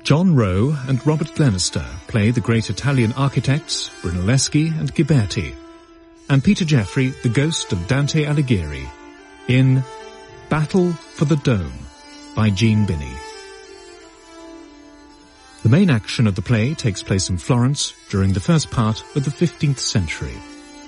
John Rowe and Robert Glenister play the great Italian architects Brunelleschi and Ghiberti, and Peter Jeffrey the ghost of Dante Alighieri in Battle for the Dome by Jean Binney. The main action of the play takes place in Florence during the first part of the 15th century.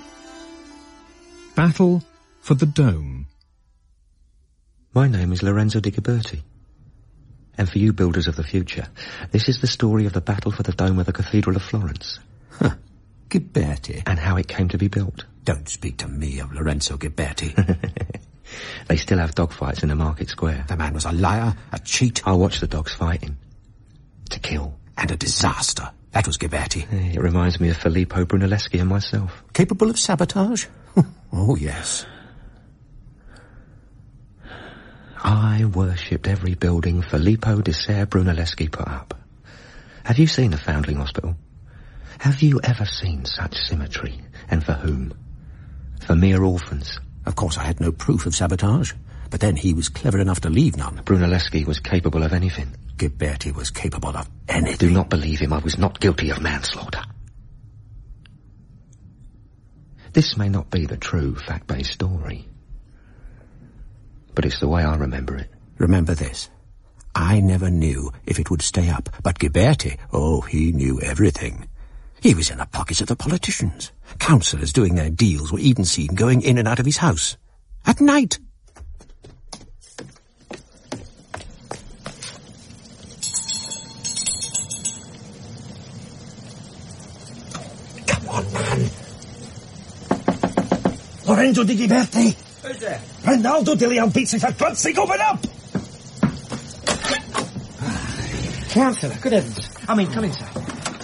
Battle for the Dome. My name is Lorenzo di Ghiberti. And for you builders of the future, this is the story of the battle for the dome of the Cathedral of Florence. Huh. Ghiberti. And how it came to be built. Don't speak to me of Lorenzo Ghiberti. They still have dogfights in the market square. The man was a liar, a cheat. I watched the dogs fighting. To kill. And a disaster. That was Ghiberti. It reminds me of Filippo Brunelleschi and myself. Capable of sabotage? Oh, yes. I worshipped every building Filippo di Ser Brunelleschi put up. Have you seen a foundling hospital? Have you ever seen such symmetry? And for whom? For mere orphans. Of course, I had no proof of sabotage. But then he was clever enough to leave none. Brunelleschi was capable of anything. Ghiberti was capable of anything. Do not believe him. I was not guilty of manslaughter. This may not be the true fact-based story. But it's the way I remember it. Remember this. I never knew if it would stay up. But Ghiberti, oh, he knew everything. He was in the pockets of the politicians. Councillors doing their deals were even seen going in and out of his house. At night. Come on, man. Lorenzo di Ghiberti. Who's there? Rinaldo di Leonpizzi, for God's sake, open up! Councillor, good heavens. Come in, sir.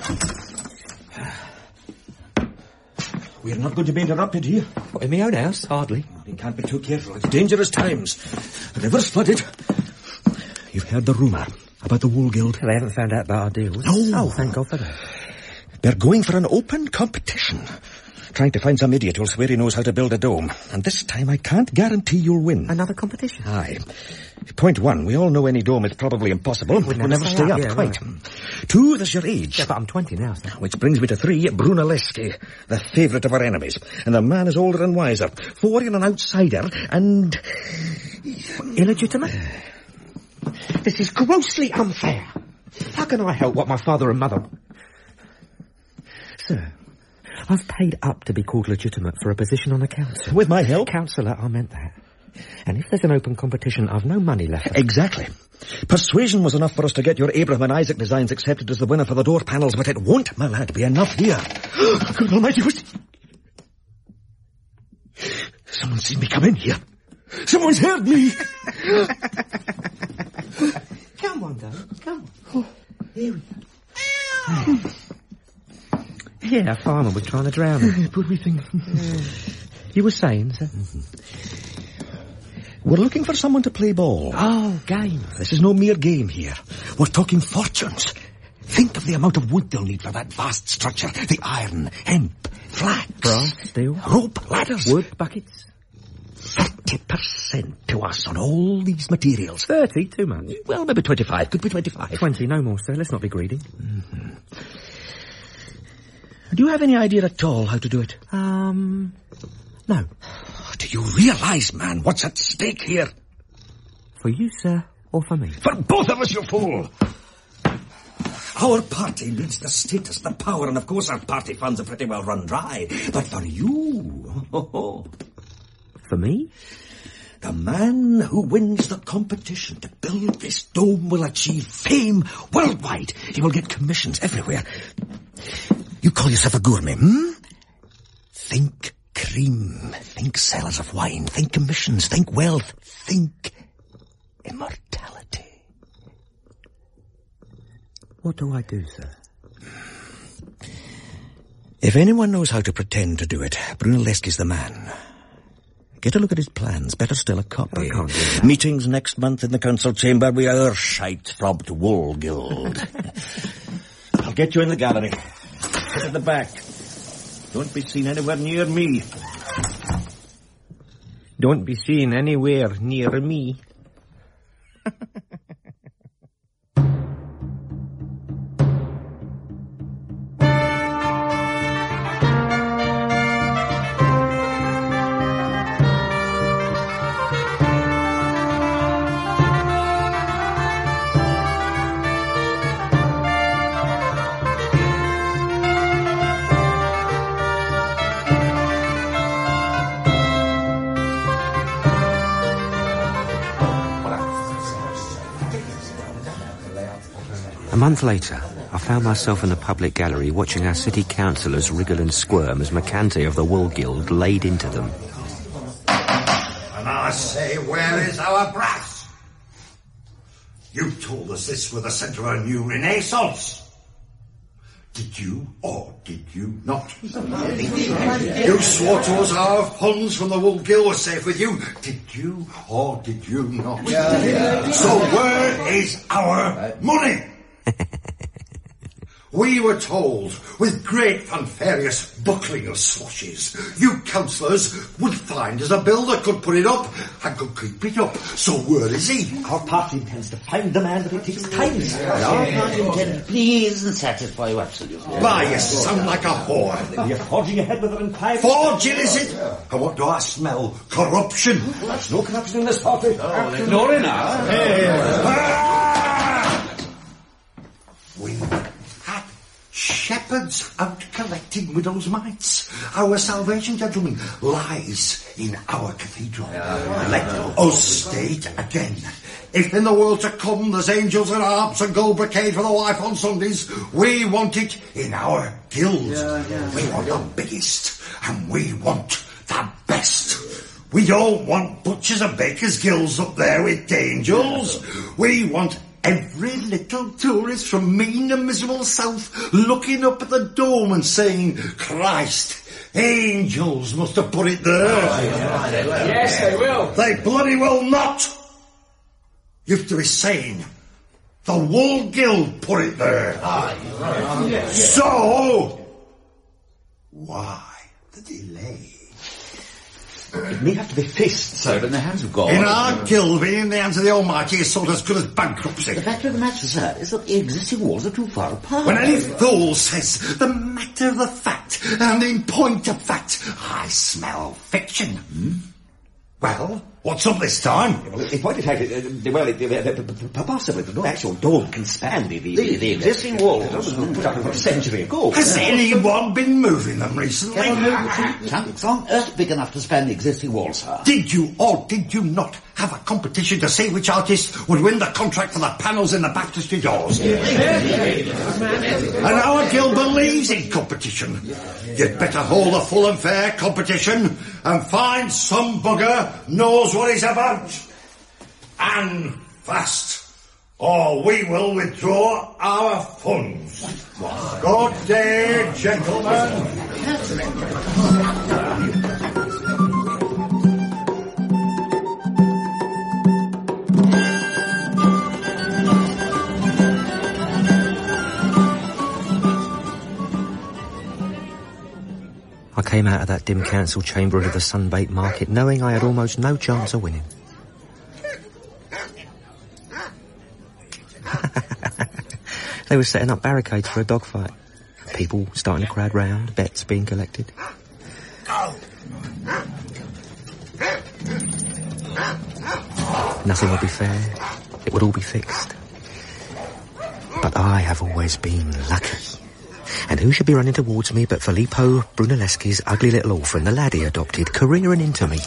We're not going to be interrupted here. What, in my own house? Hardly. You can't be too careful. It's dangerous times. The river's flooded. You've heard the rumour about the Wool Guild. They haven't found out about our deals. No. Oh, thank God for that. They're going for an open competition. Trying to find some idiot who'll swear he knows how to build a dome. And this time I can't guarantee you'll win. Another competition? Aye. Point one, we all know any dome is probably impossible. It will never stay up, yeah, quite. Right. Two, there's your age. Yeah, but I'm 20 now, sir. Which brings me to three, Brunelleschi, the favourite of our enemies. And the man is older and wiser. Four, you're an outsider, and... Illegitimate? This is grossly unfair. How can I help what my father and mother... Sir, I've paid up to be called legitimate for a position on the council. With my help? Councillor, I meant that. And if there's an open competition, I've no money left. Exactly. Persuasion was enough for us to get your Abraham and Isaac designs accepted as the winner for the door panels, but it won't, my lad, be enough here. God almighty, someone's seen me come in here. Someone's heard me. Come on, Dave. Come on. Here we go. Yeah, a farmer was trying to drown him. Poor wee thing. You were saying, sir? We're looking for someone to play ball. Oh, game. This is no mere game here. We're talking fortunes. Think of the amount of wood they'll need for that vast structure. The iron, hemp, flax. Brass, steel. Rope, ladders. Wood, buckets. 30% to us on all these materials. 30? Too much. Well, maybe 25. Could be 25. 20, no more, sir. Let's not be greedy. Mm-hmm. Do you have any idea at all how to do it? No. Do you realise, man, what's at stake here? For you, sir, or for me? For both of us, you fool! Our party needs the status, the power, and of course our party funds are pretty well run dry. But for you... For me? The man who wins the competition to build this dome will achieve fame worldwide. He will get commissions everywhere. You call yourself a gourmet, Think cream. Think sellers of wine. Think commissions. Think wealth. Think immortality. What do I do, sir? If anyone knows how to pretend to do it, Brunelleschi's the man. Get a look at his plans. Better still, a copy. I can't do that. Meetings next month in the council chamber. We are shite from the Wool Guild. I'll get you in the gallery. Sit at the back. Don't be seen anywhere near me. Don't be seen anywhere near me. month later, I found myself in the public gallery watching our city councillors wriggle and squirm as Macante of the Wool Guild laid into them. And I say, where is our brass? You told us this was the centre of a new renaissance. Did you or did you not? You swore to us our funds from the Wool Guild were safe with you. Did you or did you not? So where is our money? We were told, with great fanfarious buckling of swashes, you councillors would find us a builder could put it up and could keep it up. So where is he? Our party intends to find the man, but it takes time, sir. Our party intends to please and satisfy you absolutely. Why, you sound like a whore. You're forging ahead with an inquiry. Forging, is it? And what do I smell? Corruption. There's no corruption in this party. Ignoring us. We had shepherds out collecting widows' mites. Our salvation, gentlemen, lies in our cathedral. Let us state again. If in the world to come there's angels and harps and gold brocade for the wife on Sundays, we want it in our guild. We want the biggest, and we want the best. We don't want butchers and bakers' guilds up there with angels. We want every little tourist from mean and miserable south looking up at the dome and saying, Christ, angels must have put it there. Yes, they will. They bloody will not. You have to be saying, the Wool Guild put it there. So, why the delay? It may have to be faced, sir, in the hands of God. In our guild, being in the hands of the Almighty is sort of as good as bankruptcy. The fact of the matter, sir, is that the existing walls are too far apart. When any fool says the matter of the fact, and in point of fact, I smell fiction. Well, what's up this time? Well, in point of fact, possibly no actual dome can span the existing walls. It was put up about a century ago. Has anyone been moving them recently? Something on earth big enough to span the existing walls, sir. Did you or did you not have a competition to see which artist would win the contract for the panels in the baptistry doors? And our guild believes in competition. You'd better hold a full and fair competition and find some bugger knows what he's about. And fast, or we will withdraw our funds. Good day, gentlemen. I came out of that dim council chamber into the sunbaked market knowing I had almost no chance of winning. They were setting up barricades for a dogfight. People starting to crowd round, bets being collected. Nothing would be fair. It would all be fixed. But I have always been lucky. And who should be running towards me but Filippo Brunelleschi's ugly little orphan, the lad he adopted, careering into me.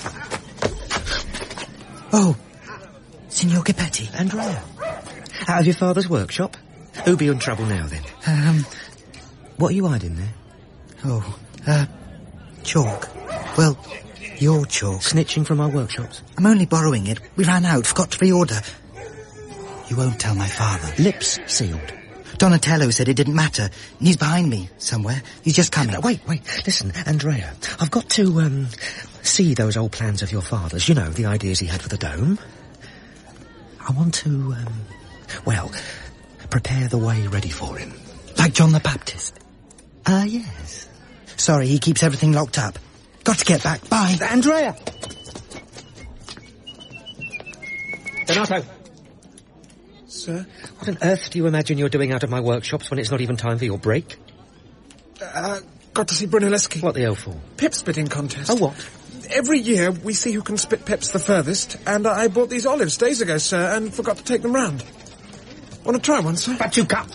Oh, Signor Gepetti. Andrea, out of your father's workshop? Who'll be in trouble now, then? What are you hiding there? Chalk. Well, your chalk. Snitching from our workshops? I'm only borrowing it. We ran out, forgot to reorder. You won't tell my father. Lips sealed. Donatello said it didn't matter. He's behind me somewhere. He's just coming. Wait. Listen, Andrea. I've got to, see those old plans of your father's. You know, the ideas he had for the dome. I want to, prepare the way ready for him. Like John the Baptist? Yes. Sorry, he keeps everything locked up. Got to get back. Bye. Andrea! Donato. Sir? What on earth do you imagine you're doing out of my workshops when it's not even time for your break? Got to see Brunelleschi. What the hell for? Pip spitting contest. Oh, what? Every year we see who can spit pips the furthest, and I bought these olives days ago, sir, and forgot to take them round. Want to try one, sir? But you cut.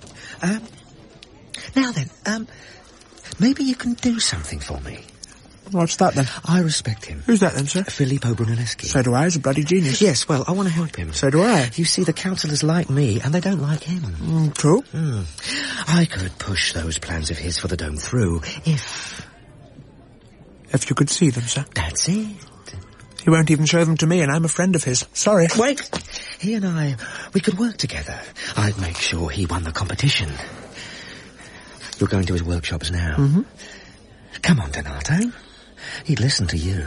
Now then, maybe you can do something for me. What's that, then? I respect him. Who's that, then, sir? Filippo Brunelleschi. So do I. He's a bloody genius. Yes, well, I want to help him. So do I. You see, the councillors like me, and they don't like him. True. I could push those plans of his for the dome through, if you could see them, sir. That's it. He won't even show them to me, and I'm a friend of his. Sorry. Wait. He and I, we could work together. I'd make sure he won the competition. You're going to his workshops now. Mm-hmm. Come on, Donato. He'd listen to you.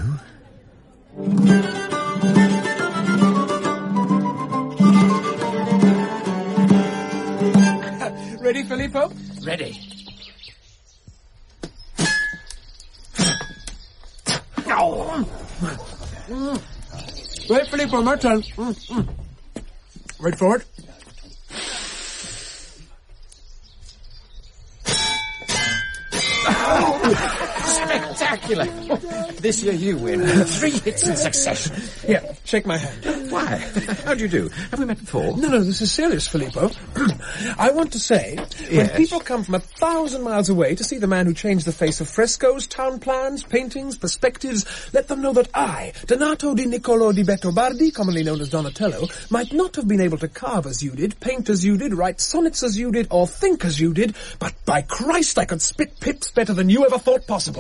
Ready, Filippo? Ready. Wait, Filippo, my turn. Wait for it. Spectacular. This year you win. 3 hits in succession. Here, shake my hand. Why? How do you do? Have we met before? No, this is serious, Filippo. I want to say, when people come from 1,000 miles away to see the man who changed the face of frescoes, town plans, paintings, perspectives, let them know that I, Donato di Niccolo di Bettobardi, commonly known as Donatello, might not have been able to carve as you did, paint as you did, write sonnets as you did, or think as you did, but by Christ I could spit pips better than you ever thought possible.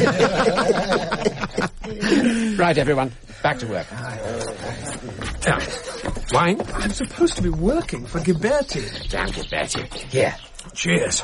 Right, everyone. Back to work. Wine? I'm supposed to be working for Ghiberti. Damn Ghiberti. Here. Cheers.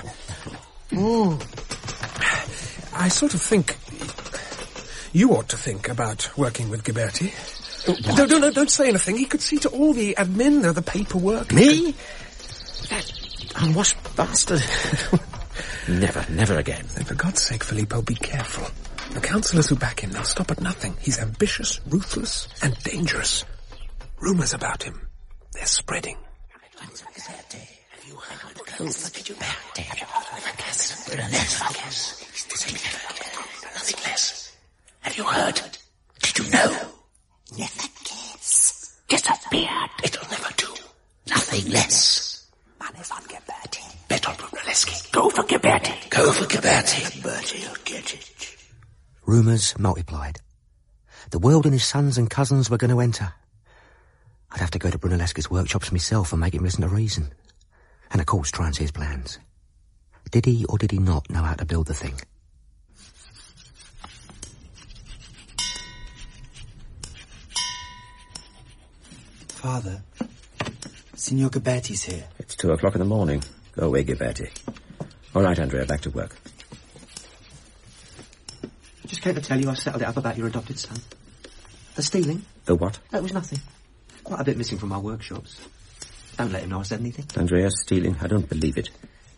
I sort of think you ought to think about working with Ghiberti. Don't say anything. He could see to all the admin, the paperwork. Me? That unwashed bastard. Never again. And for God's sake, Filippo, be careful. The councillors who back him, they'll stop at nothing. He's ambitious, ruthless, and dangerous. Rumours about him, they're spreading. Have you heard? Did you know? Never guess. Disappeared. It'll never do. Nothing less. Money's on Ghiberti. Bet on Brunelleschi. Go for Ghiberti. Go for Ghiberti. Ghiberti'll get it. Rumours multiplied. The world and his sons and cousins were going to enter. I'd have to go to Brunelleschi's workshops myself and make him listen to reason. And of course try and see his plans. Did he or did he not know how to build the thing? Father, Signor Ghiberti's here. It's 2 o'clock in the morning. Go away, Ghiberti. All right, Andrea, back to work. Just came to tell you I settled it up about your adopted son. The stealing? The what? That was nothing. Quite a bit missing from my workshops. Don't let him know I said anything. Andrea, stealing? I don't believe it.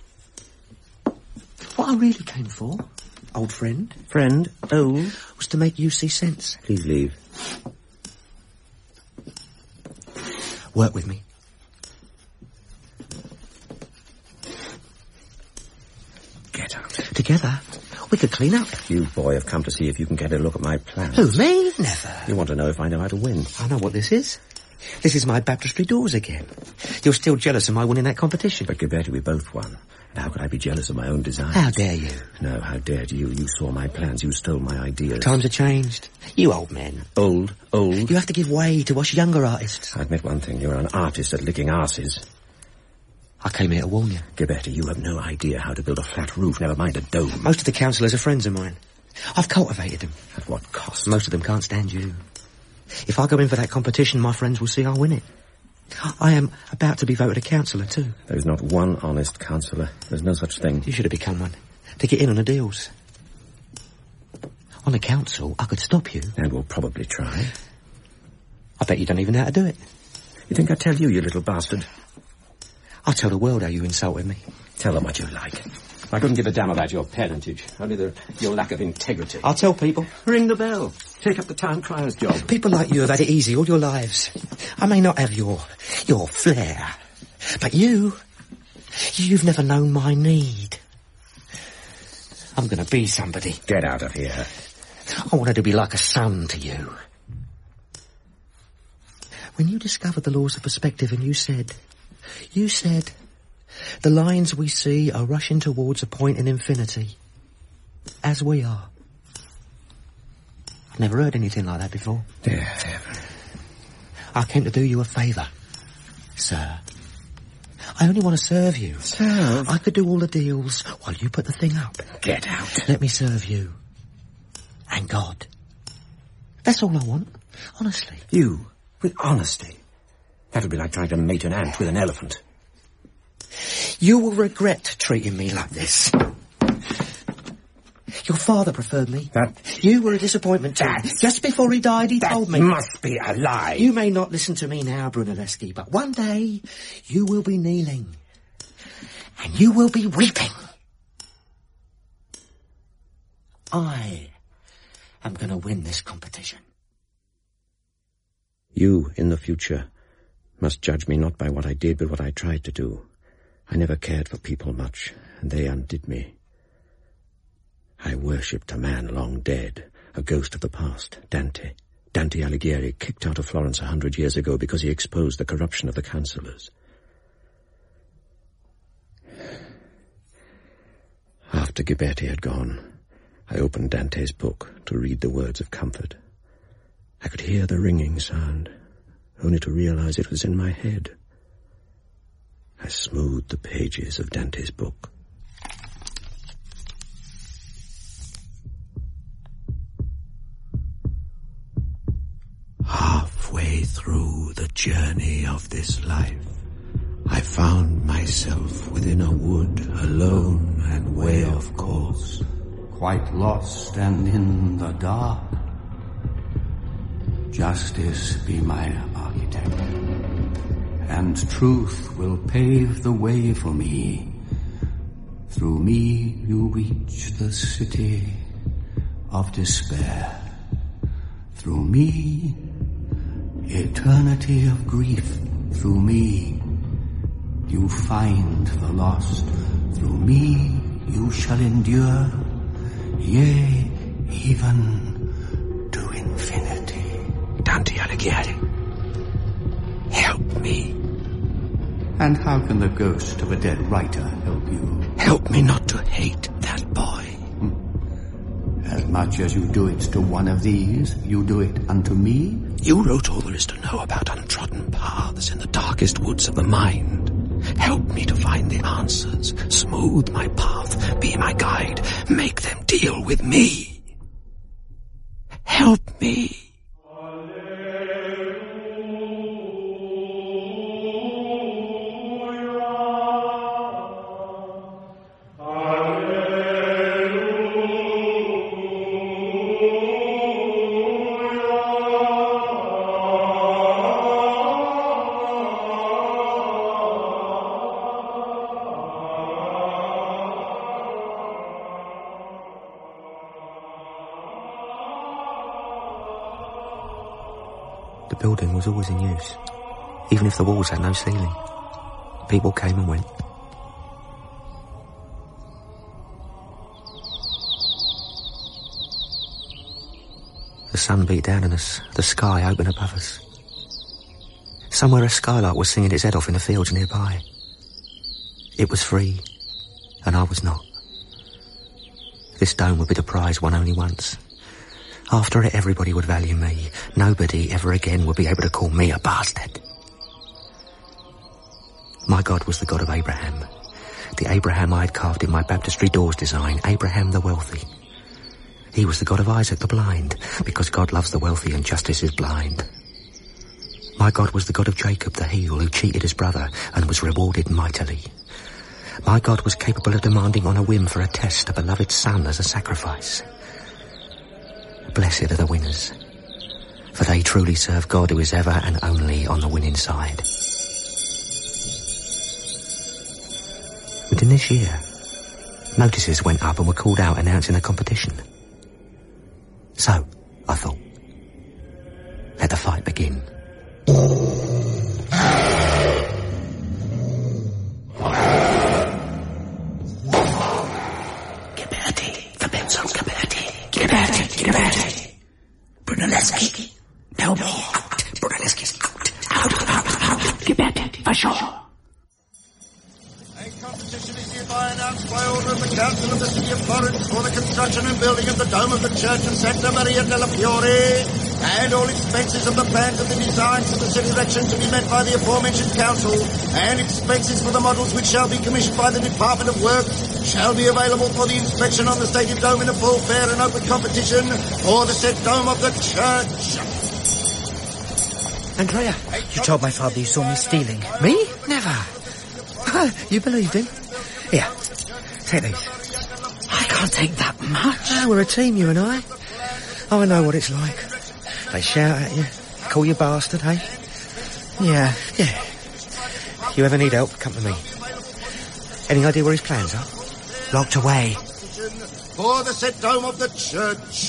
What I really came for, old friend, Old? was to make you see sense. Please leave. Work with me. Get out. Together, we could clean up. You, boy, have come to see if you can get a look at my plans. Who, me? Never. You want to know if I know how to win. I know what this is. This is my baptistry doors again. You're still jealous of my winning that competition. But Ghiberti, we both won. And how could I be jealous of my own designs? How dare you? No, how dared you? You saw my plans. You stole my ideas. Times have changed. You old men. Old? You have to give way to us younger artists. I admit one thing. You're an artist at licking arses. I came here to warn you. Ghiberti, you have no idea how to build a flat roof, never mind a dome. Most of the councillors are friends of mine. I've cultivated them. At what cost? Most of them can't stand you. If I go in for that competition, my friends will see I'll win it. I am about to be voted a councillor, too. There is not one honest councillor. There's no such thing. You should have become one. To get in on the deals. On the council, I could stop you. And we'll probably try. I bet you don't even know how to do it. You think I tell you, you little bastard? I'll tell the world how you insulted me. Tell them what you like. I couldn't give a damn about your parentage. Only your lack of integrity. I'll tell people. Ring the bell. Take up the town crier's job. People like you have had it easy all your lives. I may not have your flair. But you've never known my need. I'm going to be somebody. Get out of here. I wanted to be like a son to you. When you discovered the laws of perspective and you said, the lines we see are rushing towards a point in infinity, as we are. I've never heard anything like that before. Dear heaven. I came to do you a favour, sir. I only want to serve you. Serve? I could do all the deals while you put the thing up. Get out. Let me serve you. And God. That's all I want, honestly. You, with honesty. That would be like trying to mate an ant with an elephant. You will regret treating me like this. Your father preferred me. You were a disappointment to me. Just before he died, he told me. That must be a lie. You may not listen to me now, Brunelleschi, but one day you will be kneeling. And you will be weeping. I am going to win this competition. You, in the future, must judge me not by what I did, but what I tried to do. I never cared for people much, and they undid me. I worshipped a man long dead, a ghost of the past, Dante Alighieri, kicked out of Florence 100 years ago because he exposed the corruption of the councillors. After Ghiberti had gone, I opened Dante's book to read the words of comfort. I could hear the ringing sound, only to realize it was in my head. I smoothed the pages of Dante's book. Halfway through the journey of this life, I found myself within a wood, alone and way off course, quite lost and in the dark. Justice be my architect, and truth will pave the way for me. Through me you reach the city of despair. Through me, eternity of grief. Through me, you find the lost. Through me, you shall endure, yea, even to infinity. Dante Alighieri, help me. And how can the ghost of a dead writer help you? Help me not to hate that boy. As much as you do it to one of these, you do it unto me? You wrote all there is to know about untrodden paths in the darkest woods of the mind. Help me to find the answers. Smooth my path. Be my guide. Make them deal with me. Help me. The building was always in use, even if the walls had no ceiling. People came and went. The sun beat down on us, the sky open above us. Somewhere a skylark was singing its head off in the fields nearby. It was free, and I was not. This dome would be the prize won only once. After it, everybody would value me. Nobody ever again would be able to call me a bastard. My God was the God of Abraham. The Abraham I had carved in my baptistry doors design, Abraham the wealthy. He was the God of Isaac the blind, because God loves the wealthy and justice is blind. My God was the God of Jacob the heel, who cheated his brother and was rewarded mightily. My God was capable of demanding on a whim for a test a beloved son as a sacrifice. Blessed are the winners, for they truly serve God who is ever and only on the winning side. Within this year, notices went up and were called out announcing a competition. So, I thought, let the fight begin. Ghiberti. Brunelleschi. No more. Out. Brunelleschi's out. Ghiberti, for sure. A competition is hereby announced by order of the Council of the City of Florence for the construction construction and building of the dome of the Church of Santa Maria della Fiore, and all expenses of the plans of the designs of the said erection to be met by the aforementioned council, and expenses for the models which shall be commissioned by the Department of Works shall be available for the inspection on the stated dome in a full, fair and open competition for the said dome of the church. Andrea, you told my father you saw me stealing. Me? Never. You believed him? Here, take these. I can't take that much. Oh, we're a team, you and I. Oh, I know what it's like. They shout at you, call you bastard, eh? Yeah. If you ever need help, come to me. Any idea where his plans are? Locked away. For the said dome of the church.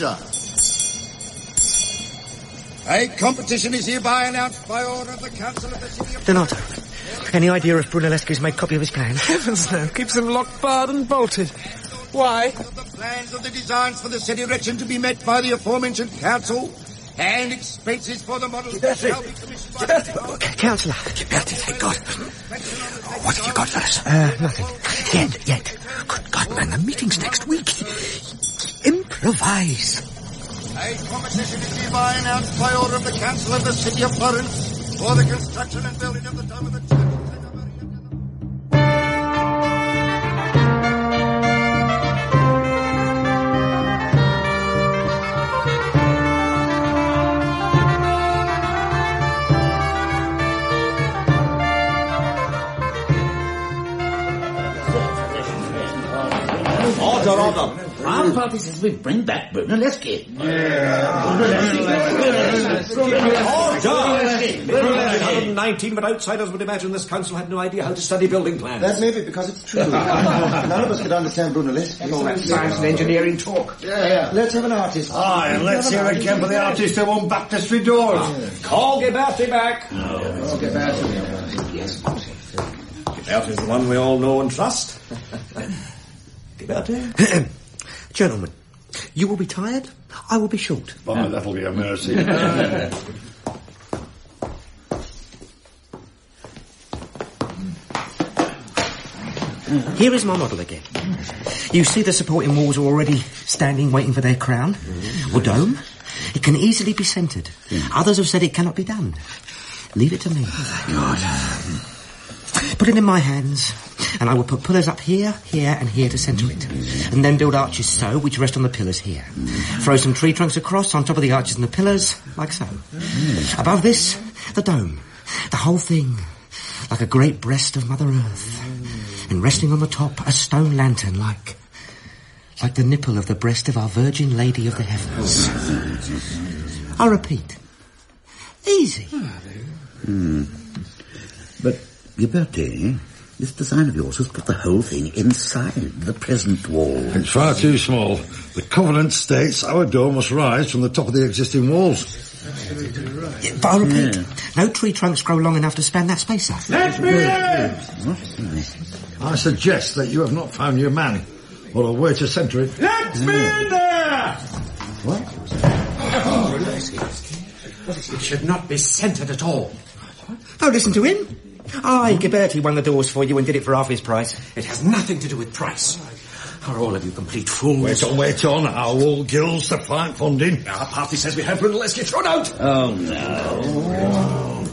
A competition is hereby announced by order of the Council of the City of... Donato, any idea if Brunelleschi's made copy of his plans? Heavens no, keeps them locked, barred and bolted. Why? The plans of the designs for the said erection to be met by the aforementioned council, and expenses for the models shall be commissioned by the... Councillor. Ghiberti, thank God. What have you got for us? Nothing. Yet. Good God, man, the meeting's next week. Improvise. A competition is hereby announced by order of the Council of the City of Florence for the construction and building of the dome of the church. Order. Our party says we bring back Brunelleschi. Order! 119, but outsiders would imagine this council had no idea how to study building plans. That may be because it's true. None of us could understand Brunelleschi. All that science and engineering talk. Yeah. Let's have an artist. Aye, and let's hear again for the artist who won baptistry doors. Call Ghiberti back. Yes. Ghiberti's the one we all know and trust. Ghiberti? Gentlemen, you will be tired, I will be short. Oh, that'll be a mercy. Here is my model again. You see the supporting walls are already standing waiting for their crown, or dome. It can easily be centred. Others have said it cannot be done. Leave it to me. Put it in my hands, and I will put pillars up here, here, and here to centre it. And then build arches so, which rest on the pillars here. Throw some tree trunks across on top of the arches and the pillars, like so. Above this, the dome. The whole thing, like a great breast of Mother Earth. And resting on the top, a stone lantern, like the nipple of the breast of our Virgin Lady of the Heavens. I repeat, easy. But, Ghiberti, this design of yours has put the whole thing inside the present wall. It's far too small. The covenant states our dome must rise from the top of the existing walls. But I repeat, no tree trunks grow long enough to span that space up. Let me in! I suggest that you have not found your man, or a way to centre it. Let me in there! What? It should not be centred at all. Oh, listen to him. Aye, Ghiberti won the doors for you and did it for half his price. It has nothing to do with price. Are all of you complete fools? Wait on. Our wall gills the client funding. Our party says we have Brunelleschi thrown out. Oh, no.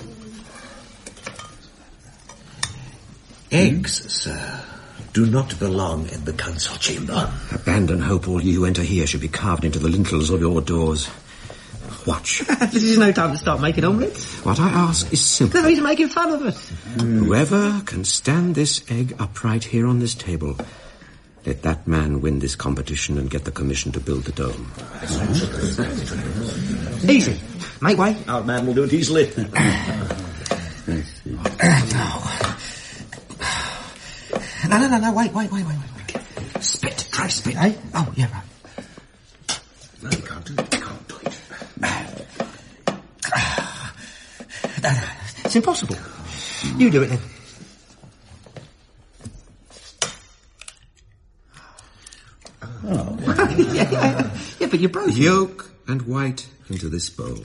Eggs, sir, do not belong in the council chamber. Abandon hope. All you who enter here should be carved into the lintels of your doors. Watch. This is no time to start making omelettes. What I ask is simple. No, he's making fun of us. Whoever can stand this egg upright here on this table, let that man win this competition and get the commission to build the dome. Easy. Make way. Our man will do it easily. No, wait. Spit. Try spit. Eh? Oh, yeah, right. No, you can't do it. It's impossible. You do it then. Yeah, but you broke. Yolk and white into this bowl.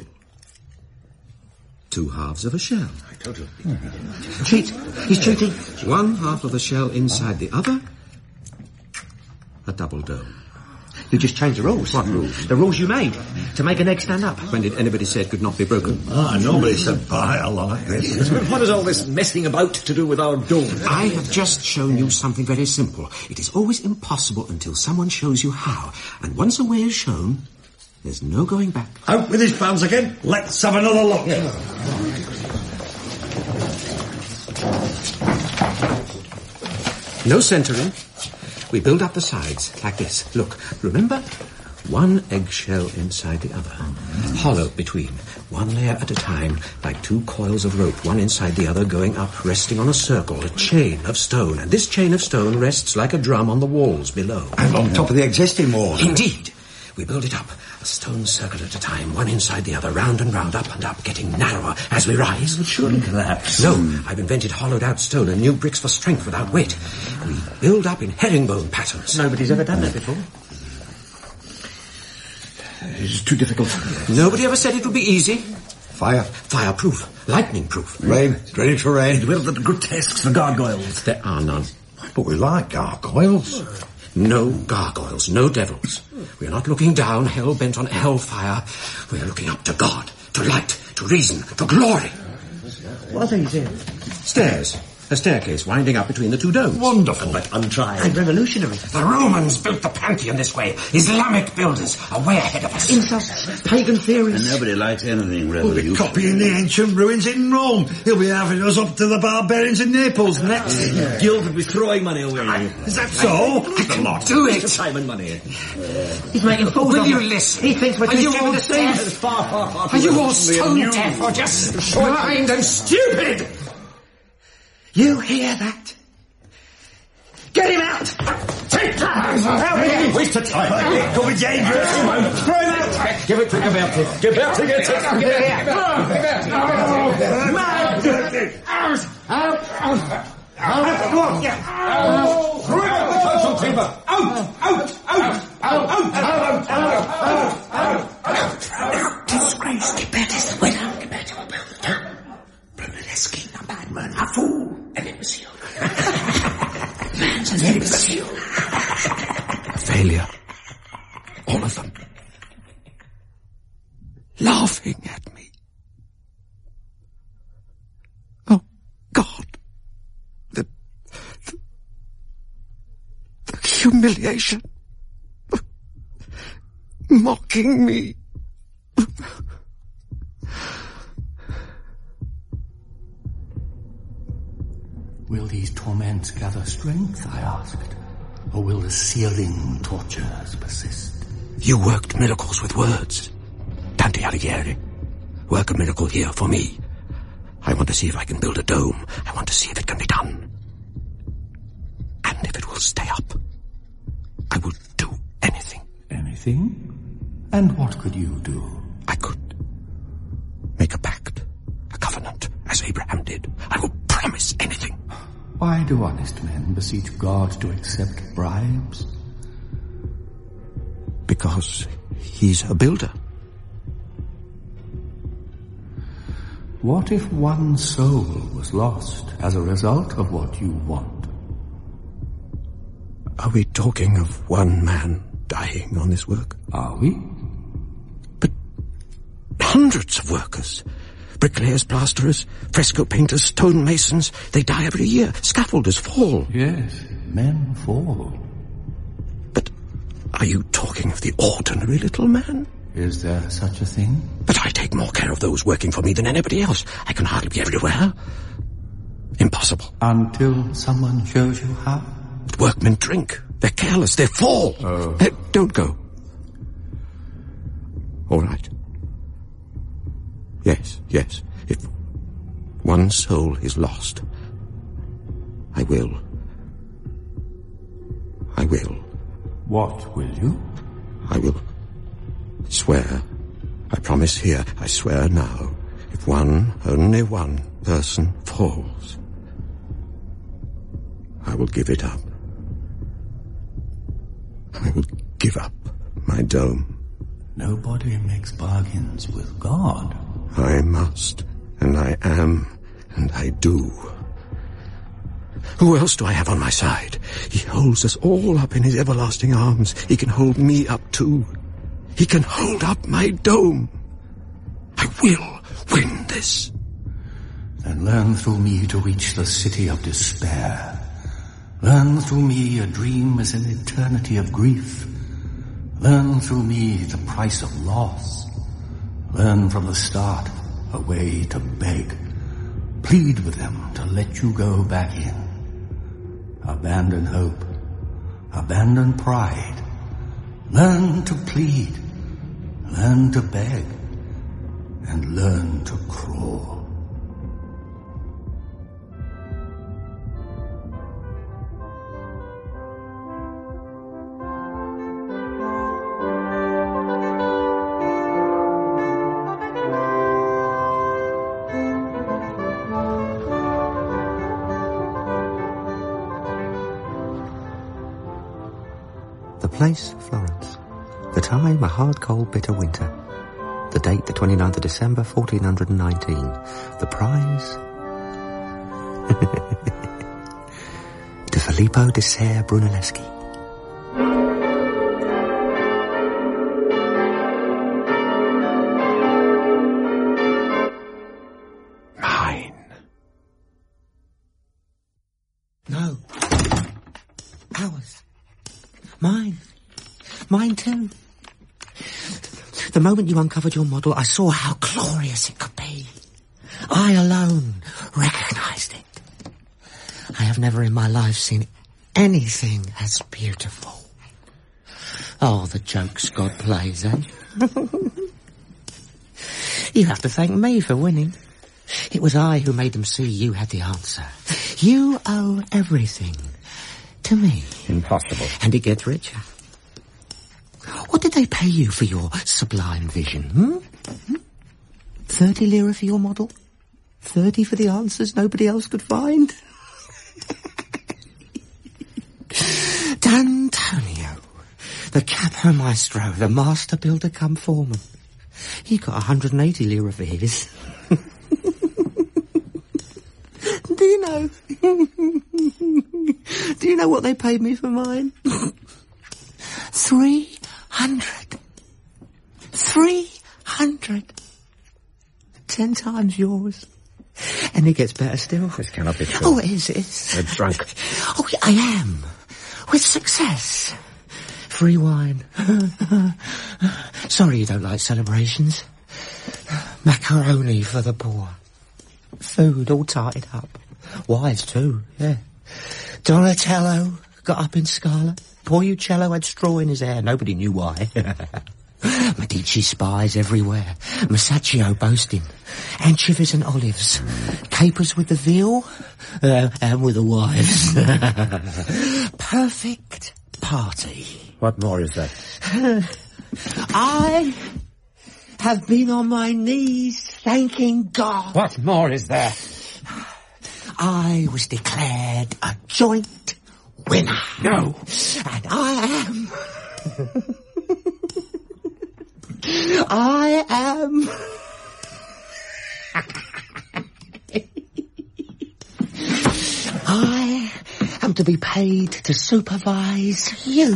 2 halves of a shell. I told you. Cheat. He's cheating. 1 half of the shell inside the other. A double dome. You just changed the rules. What rules? The rules you made to make an egg stand up. When did anybody say it could not be broken? Nobody said buy a like this. What has all this messing about to do with our doom? I have just shown you something very simple. It is always impossible until someone shows you how. And once a way is shown, there's no going back. Out with his pans again. Let's have another look. No centering. We build up the sides, like this. Look, remember? One eggshell inside the other. Hollow between. One layer at a time, like two coils of rope, one inside the other, going up, resting on a circle, a chain of stone. And this chain of stone rests like a drum on the walls below. And on top of the existing walls. Indeed. We build it up, a stone circle at a time, one inside the other, round and round, up and up, getting narrower as we rise. It would surely collapse. No, I've invented hollowed-out stone and new bricks for strength without weight. We build up in herringbone patterns. Nobody's ever done that before. It's too difficult. Nobody ever said it would be easy. Fire. Fireproof. Lightning-proof. Rain. Ready to rain. Well, the grotesques, the gargoyles. There are none. But we like gargoyles. No gargoyles, no devils. We are not looking down, hell-bent on hellfire. We are looking up to God, to light, to reason, to glory. What are these here? Stairs. A staircase winding up between the two domes. Wonderful. But untried. And revolutionary. The Romans built the Pantheon this way. Islamic builders are way ahead of us. Insults, pagan theories. And nobody likes anything We'll be revolutionary. copying the ancient ruins in Rome. He'll be having us up to the barbarians in Naples next. Guild would be throwing money away. Is that so? I can do it. Time and money. He's making fools Will of you us. listen? He thinks we're Are too you stupid all to see. It's far, far, far. Are you all stone deaf or just blind and stupid? You hear that? Get him out! Take that! Help me! Waste of time. It could be dangerous. Throw him out! Give it to Gabberty. Gabberty gets it. Disgrace, Gabberty. Well done, Gabberty. Well done. Brunelleschi, a madman, a fool, an imbecile. Man's an imbecile. A failure. All of them. Laughing at me. Oh, God. The humiliation. Mocking me. Will these torments gather strength, I asked, or will the searing tortures persist? You worked miracles with words. Dante Alighieri. Work a miracle here for me. I want to see if I can build a dome. I want to see if it can be done. And if it will stay up. I will do anything. Anything? And what could you do? I could make a pact, a covenant, as Abraham did. I will promise anything. Why do honest men beseech God to accept bribes? Because he's a builder. What if one soul was lost as a result of what you want? Are we talking of one man dying on this work? Are we? But hundreds of workers. Bricklayers, plasterers, fresco painters, stonemasons, they die every year. Scaffolders fall. Yes, men fall. But are you talking of the ordinary little man? Is there such a thing? But I take more care of those working for me than anybody else. I can hardly be everywhere. Impossible. Until someone shows you how? But workmen drink. They're careless. They fall. Oh. Don't go. All right. Yes. If one soul is lost, I will. What will you? I will swear. I promise here. I swear now. If only one person falls, I will give it up. I will give up my dome. Nobody makes bargains with God. I must, and I am, and I do. Who else do I have on my side? He holds us all up in his everlasting arms. He can hold me up too. He can hold up my dome. I will win this. Then learn through me to reach the city of despair. Learn through me a dream is an eternity of grief. Learn through me the price of loss. Learn from the start a way to beg. Plead with them to let you go back in. Abandon hope. Abandon pride. Learn to plead. Learn to beg. And learn to crawl. The place, Florence. The time, a hard, cold, bitter winter. The date, the 29th of December, 1419. The prize... to Filippo di Ser Brunelleschi. Mine. No. Ours. Mine. Mine too. The moment you uncovered your model, I saw how glorious it could be. I alone recognised it. I have never in my life seen anything as beautiful. Oh, the jokes God plays, eh? You have to thank me for winning. It was I who made them see you had the answer. You owe everything to me. Impossible. And it gets richer. What did they pay you for your sublime vision, 30 lira for your model? 30 for the answers nobody else could find? D'Antonio, the capo maestro, the master builder come foreman. He got 180 lira for his. Do you know? Do you know what they paid me for mine? 300. 300. 10 times yours. And it gets better still. This cannot be true. Oh, it is. You're drunk. Oh, I am. With success. Free wine. Sorry you don't like celebrations. Macaroni for the poor. Food all tied up. Wives too, yeah. Donatello got up in scarlet. Poor Uccello had straw in his hair. Nobody knew why. Medici spies everywhere. Masaccio boasting. Anchovies and olives. Capers with the veal. And with the wives. Perfect party. What more is that? I have been on my knees thanking God. What more is there? I was declared a joint winner. No. And I am... I am... I am to be paid to supervise you.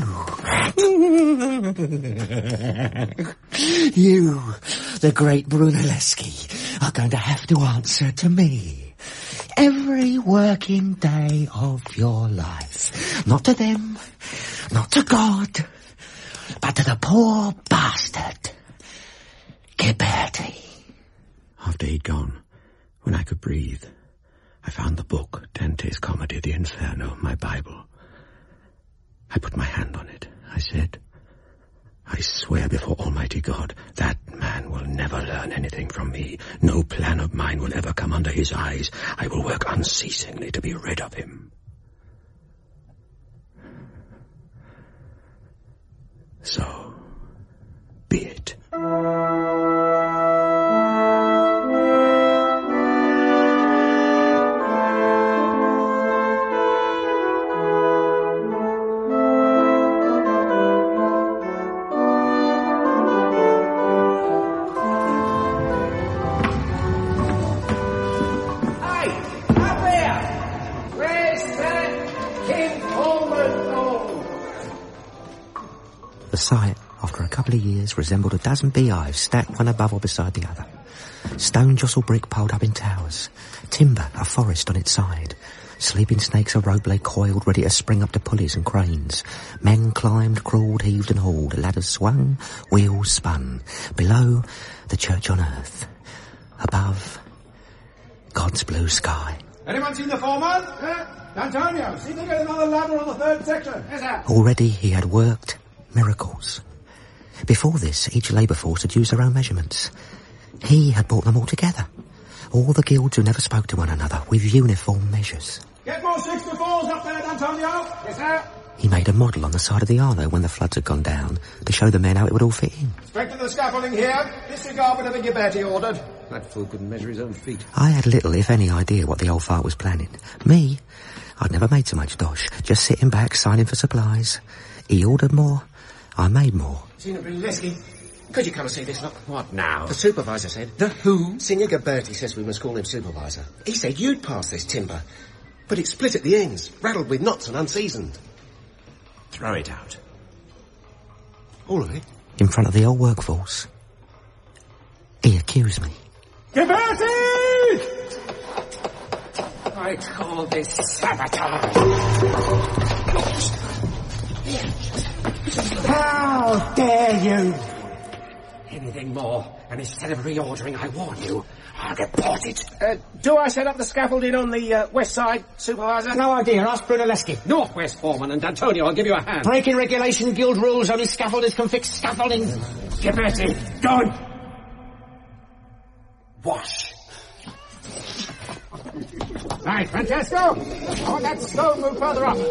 You, the great Brunelleschi, are going to have to answer to me every working day of your life. Not to them, not to God, but to the poor bastard, Ghiberti. After he'd gone, when I could breathe, I found the book, Dante's Comedy, the Inferno, my Bible. I put my hand on it. I said, I swear before Almighty God, that man will never learn anything from me. No plan of mine will ever come under his eyes. I will work unceasingly to be rid of him. So, be it. Where's site, after a couple of years, resembled a dozen beehives stacked one above or beside the other. Stone jostle brick piled up in towers. Timber, a forest on its side. Sleeping snakes a rope lay coiled, ready to spring up to pulleys and cranes. Men climbed, crawled, heaved and hauled. Ladders swung, wheels spun. Below, the church on earth. Above, God's blue sky. Anyone seen the foreman? Antonio, see if they get another ladder on the third section. Yes, sir. Already he had worked miracles. Before this, each labour force had used their own measurements. He had brought them all together. All the guilds who never spoke to one another, with uniform measures. Get more 6x4s up there, Antonio. Yes, sir. He made a model on the side of the Arno when the floods had gone down, to show the men how it would all fit in. Strengthen the scaffolding here. Disregard whatever Ghiberti ordered. That fool couldn't measure his own feet. I had little, if any, idea what the old fart was planning. Me? I'd never made so much dosh, just sitting back, signing for supplies. He ordered more, I made more. Signor Brunelleschi, could you come and see this lot? What now? The supervisor said. The who? Signor Ghiberti says we must call him supervisor. He said you'd pass this timber, but it's split at the ends, rattled with knots and unseasoned. Throw it out. All of it? In front of the old workforce. He accused me. Ghiberti! I call this sabotage. How dare you! Anything more, and instead of reordering, I warn you, I'll report it. Do I set up the scaffolding on the west side, Supervisor? No idea. Ask Brunelleschi. Northwest Foreman and Antonio, I'll give you a hand. Breaking regulation, guild rules, only scaffolders can fix scaffolding. Ghiberti, go! Wash. Right, Francesco! I want that stone move further up.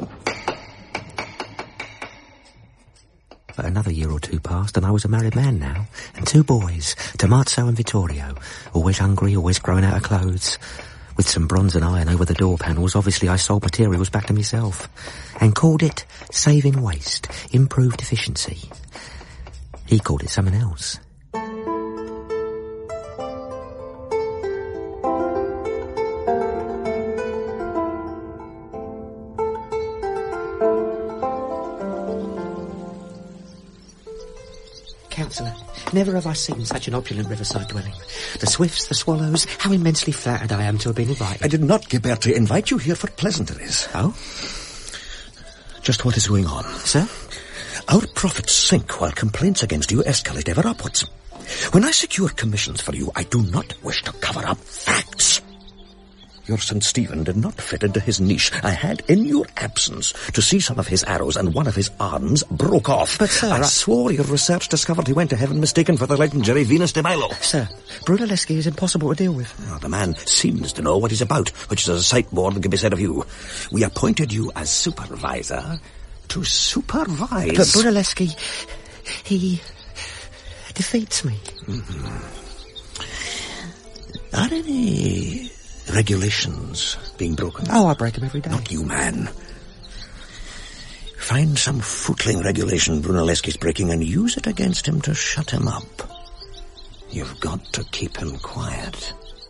But another year or two passed, and I was a married man now, and 2 boys, Tommaso and Vittorio, always hungry, always growing out of clothes. With some bronze and iron over the door panels, obviously I sold materials back to myself, and called it saving waste, improved efficiency. He called it something else. Councillor, never have I seen such an opulent riverside dwelling. The swifts, the swallows, how immensely flattered I am to have been invited. I did not, Ghiberti, invite you here for pleasantries. Oh? Just what is going on? Sir? Our profits sink while complaints against you escalate ever upwards. When I secure commissions for you, I do not wish to cover up facts. Your St. Stephen did not fit into his niche. I had, in your absence, to see some of his arrows, and one of his arms broke off. But, sir, I swore your research discovered he went to heaven mistaken for the legendary Venus de Milo. Sir, Brunelleschi is impossible to deal with. Oh, the man seems to know what he's about, which is a sight more than can be said of you. We appointed you as supervisor to supervise. But Brunelleschi, he defeats me. Mm-hmm. Are any regulations being broken? Oh, I break them every day. Not you, man. Find some footling regulation Brunelleschi's breaking and use it against him to shut him up. You've got to keep him quiet.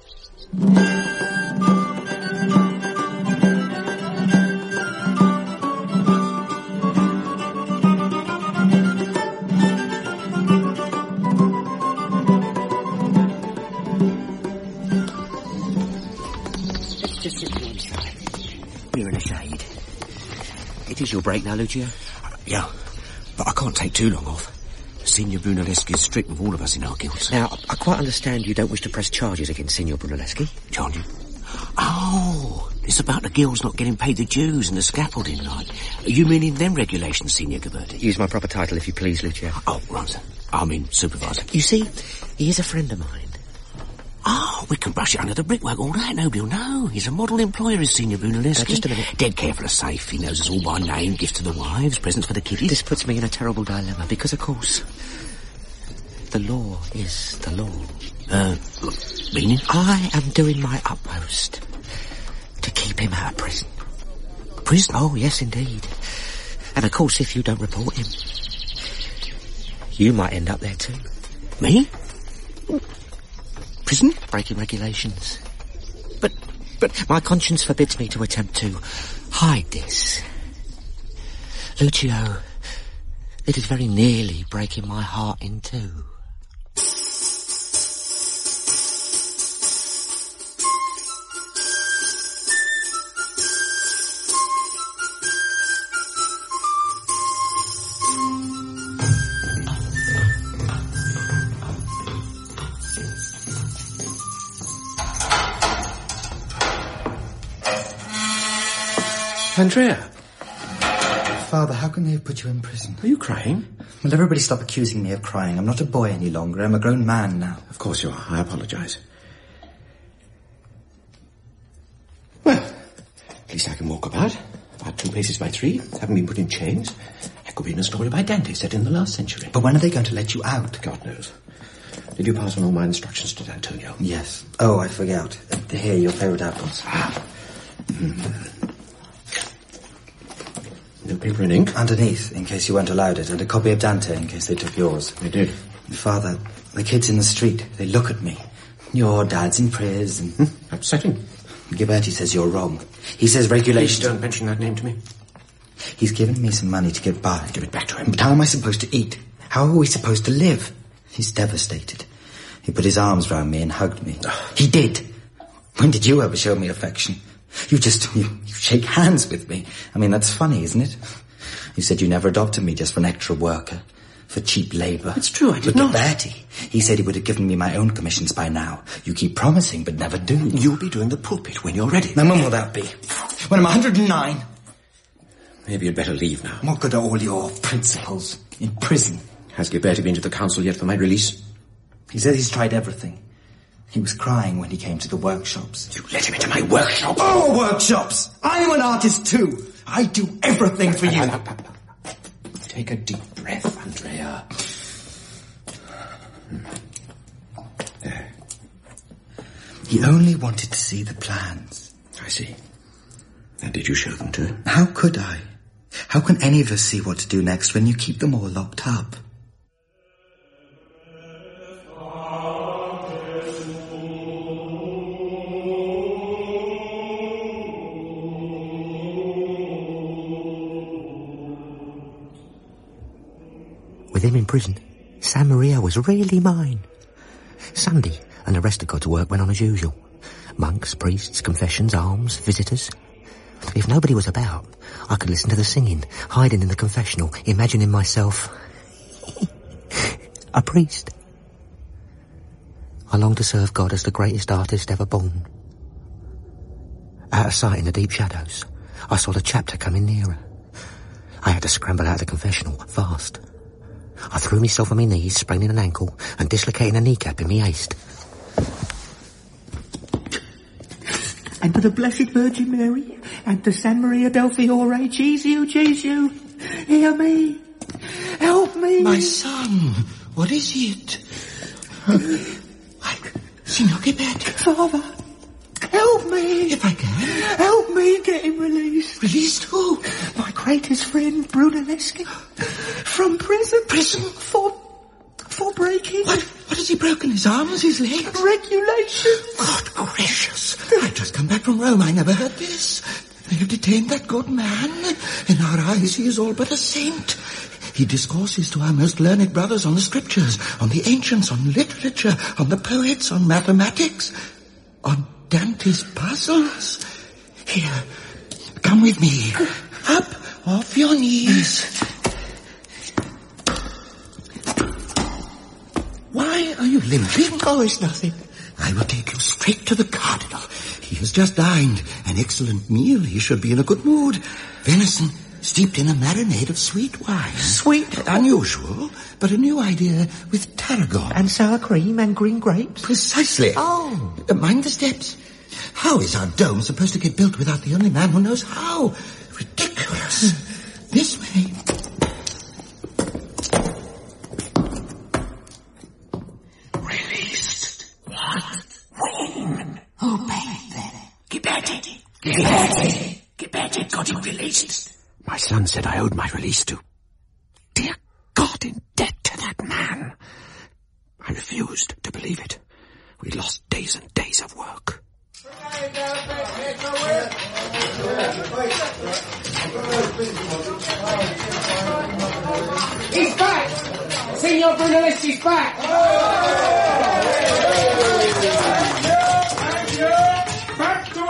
It is your break now, Lucio? Yeah, but I can't take too long off. Signor Brunelleschi is strict with all of us in our guilds. Now, I quite understand you don't wish to press charges against Signor Brunelleschi. Charges? Oh, it's about the guilds not getting paid the dues and the scaffolding, like. You mean in them regulations, Signor Ghiberti? Use my proper title if you please, Lucio. Oh, right, sir. I mean, supervisor. You see, he is a friend of mine. Oh, we can brush it under the brickwork, all that. Nobody will know. He's a model employer, is Signor Brunelleschi. Just a minute. Dead careful of safe. He knows us all by name. Gifts to the wives, presents for the kiddies. This puts me in a terrible dilemma, because, of course, the law is the law. Meaning? I am doing my utmost to keep him out of prison. Prison? Oh, yes, indeed. And, of course, if you don't report him, you might end up there, too. Me? Prison? Breaking regulations. But my conscience forbids me to attempt to hide this. Lucio, It is very nearly breaking my heart in two. Andrea. Father, how can they have put you in prison? Are you crying? Will everybody stop accusing me of crying? I'm not a boy any longer. I'm a grown man now. Of course you are. I apologise. Well, at least I can walk about 2 paces by 3. Haven't been put in chains. That could be in a story by Dante set in the last century. But when are they going to let you out? God knows. Did you pass on all my instructions to D'Antonio? Yes. Oh, I forgot. Here, your favourite apples. No paper and ink? Underneath, in case you weren't allowed it, and a copy of Dante in case they took yours. They did. Father, the kids in the street, they look at me. Your dad's in prison. Upsetting. Ghiberti says you're wrong. He says regulations... Please don't mention that name to me. He's given me some money to get by. Give it back to him. But how am I supposed to eat? How are we supposed to live? He's devastated. He put his arms round me and hugged me. He did. When did you ever show me affection? You shake hands with me. I mean, that's funny, isn't it? You said you never adopted me just for an extra worker, for cheap labour. It's true, I did not. But Ghiberti, he said he would have given me my own commissions by now. You keep promising, but never do. You'll be doing the pulpit when you're ready. Now, when will that be? When I'm 109? Maybe you'd better leave now. What good are all your principles in prison? Has Ghiberti been to the council yet for my release? He says he's tried everything. He was crying when he came to the workshops. You let him into my workshop? Oh, workshops! I'm an artist too. I do everything for you. Take a deep breath, Andrea. There. He only wanted to see the plans. I see. And did you show them to him? How could I? How can any of us see what to do next when you keep them all locked up? With him in prison, San Maria was really mine. Sunday, and the rest of God's work went on as usual. Monks, priests, confessions, alms, visitors. If nobody was about, I could listen to the singing, hiding in the confessional, imagining myself a priest. I longed to serve God as the greatest artist ever born. Out of sight in the deep shadows, I saw the chapter coming nearer. I had to scramble out of the confessional, fast. I threw myself on my knees, spraining an ankle and dislocating a kneecap in me haste. And to the Blessed Virgin Mary, and to San Maria del Fiore, Jesu, hear me, help me. My son, what is it? Signor Ghiberti. Father, help me. If I can. Help me get him released. Released who? My greatest friend, Brunelleschi. From prison. Prison? For breaking. What has he broken? His arms, his legs? Regulations. God gracious. I've just come back from Rome. I never heard this. They have detained that good man. In our eyes, he is all but a saint. He discourses to our most learned brothers on the scriptures, on the ancients, on literature, on the poets, on mathematics, on Dante's puzzles. Here, come with me. Up off your knees. Why are you limping? Oh, it's nothing. I will take you straight to the cardinal. He has just dined. An excellent meal. He should be in a good mood. Venison steeped in a marinade of sweet wine. Sweet? Unusual, but a new idea with tarragon. And sour cream and green grapes? Precisely. Oh. Mind the steps. How is our dome supposed to get built without the only man who knows how? Ridiculous. This way. Released. What? When? Who paid then? Ghiberti. Ghiberti got him released. My son said I owed my release to... Dear God, in debt to that man. I refused to believe it. We lost days and days of work. He's back! Signor Brunelleschi's back! Thank you! Back to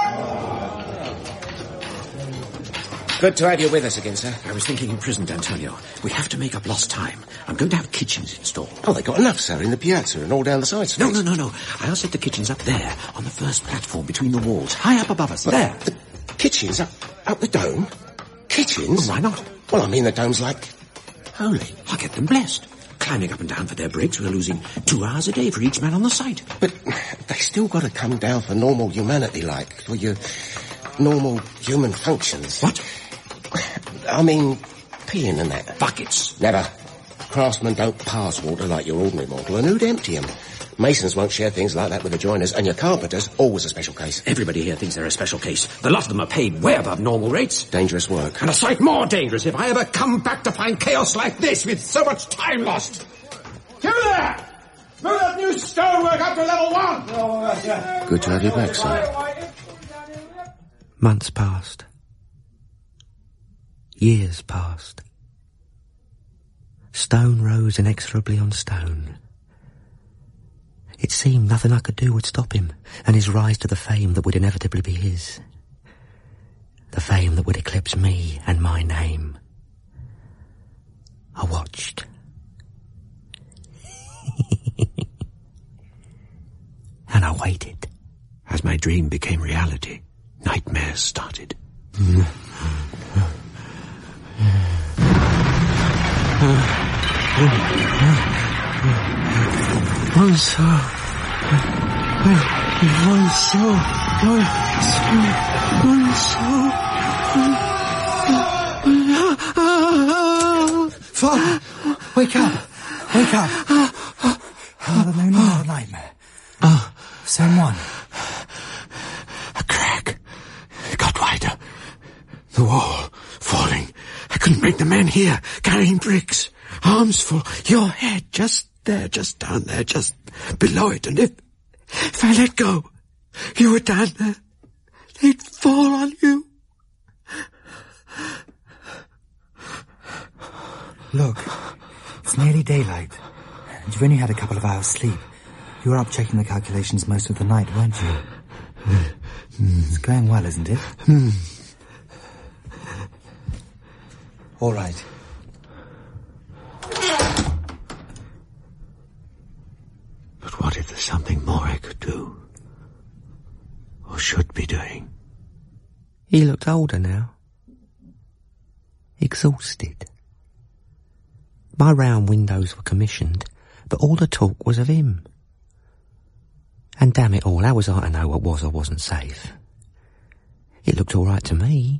work! Good to have you with us again, sir. I was thinking in prison, D'Antonio. We have to make up lost time. I'm going to have kitchens installed. Oh, they got enough, sir, in the piazza and all down the side streets. No. I said the kitchen's up there, on the first platform between the walls, high up above us. But there. The kitchens up the dome? Kitchens? Well, why not? Well, I mean the dome's like holy. I'll get them blessed. Climbing up and down for their breaks, we're losing 2 hours a day for each man on the site. But they still got to come down for normal humanity, like, for your normal human functions. What? I mean, peeing and that. Buckets. Never. Craftsmen don't pass water like your ordinary mortal, and who'd empty them? Masons won't share things like that with the joiners, and your carpenters, always a special case. Everybody here thinks they're a special case. The lot of them are paid way above normal rates. Dangerous work. And a sight more dangerous if I ever come back to find chaos like this with so much time lost. You there! Move that new stonework up to level 1! Good to have you back, sir. Months passed. Years passed. Stone rose inexorably on stone. It seemed nothing I could do would stop him, and his rise to the fame that would inevitably be his. The fame that would eclipse me and my name. I watched. And I waited. As my dream became reality, nightmares started. Father, wake up. Wake up. Father, no, not a nightmare. Same one. A crack. It got wider. The wall falling. I couldn't make the men hear, carrying bricks. Arms full. Your head just there, just down there, just below it. And if I let go, you were down there. They'd fall on you. Look, it's nearly daylight. And you've only had a couple of hours sleep. You were up checking the calculations most of the night, weren't you? It's going well, isn't it? All right. But what if there's something more I could do? Or should be doing? He looked older now. Exhausted. My round windows were commissioned, but all the talk was of him. And damn it all, how was I to know what was or wasn't safe? It looked all right to me.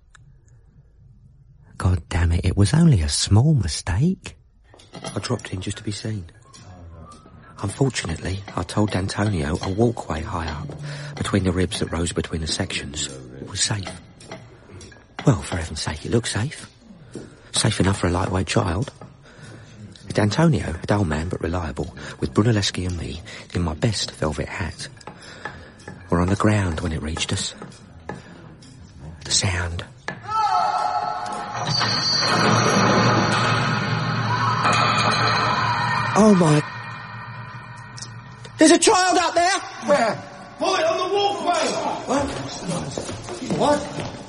God damn it, it was only a small mistake. I dropped in just to be seen. Unfortunately, I told D'Antonio a walkway high up, between the ribs that rose between the sections, was safe. Well, for heaven's sake, it looked safe. Safe enough for a lightweight child. D'Antonio, a dull man but reliable, with Brunelleschi and me in my best velvet hat, were on the ground when it reached us. The sound. Oh my... There's a child out there! Where? Pull it on the walkway! What?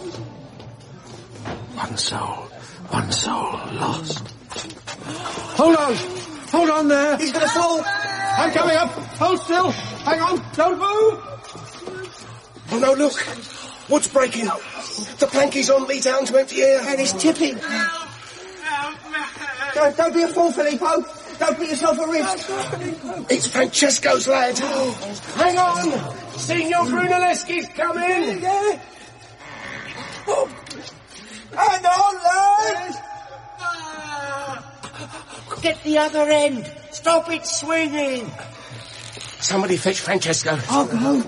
One soul lost. Hold on there! He's gonna fall! I'm coming up! Hold still! Hang on! Don't move! Oh no, look! Wood's breaking! The planky's on me down to empty air! And he's tipping! Don't be a fool, Filippo! Don't put yourself at risk! It's Francesco's lad! Hang on! Signor Brunelleschi's coming! Hang on, lad! Get the other end! Stop it swinging! Somebody fetch Francesco. I'll go.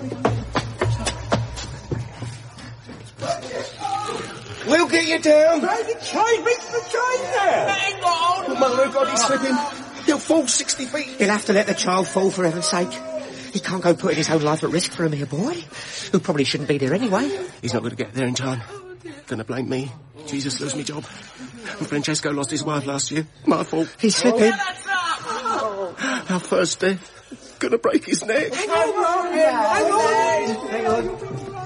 We'll get you down. Reach the chain there! Hang on! Mother of God, he's slipping. He'll fall 60 feet. You'll have to let the child fall for heaven's sake. He can't go putting his whole life at risk for a mere boy, who probably shouldn't be there anyway. He's not going to get there in time. Gonna blame me. Jesus lose me job. And Francesco lost his wife last year. My fault. He's slipping. Our first day. Gonna break his neck. Hang on.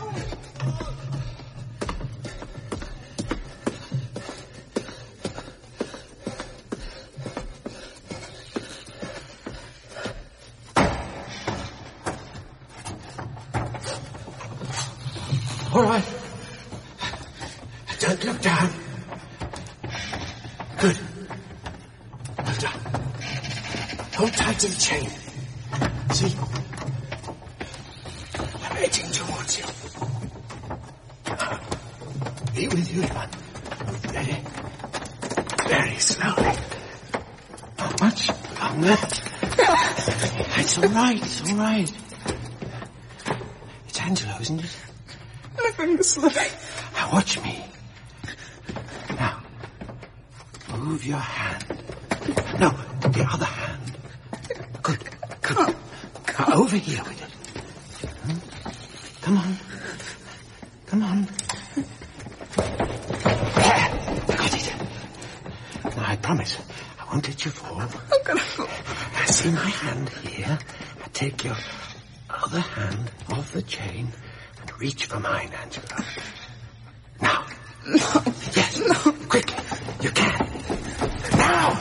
All right. Don't look down. Good. Well done. Hold tight to the chain. See? I'm edging towards you. Be with you, man. Ready? Very slowly. Not much. Longer. It's all right. It's all right. It's Angelo, isn't it? Now watch me. Now, move your hand. No, the other hand. Good. Now over here with it. Come on. There. Got it. Now I promise, I won't let you fall. I'm gonna fall. Now see my hand here? I take your other hand off the chain. Reach for mine, Angela. Now. No. Yes. No. Quickly. You can. Now.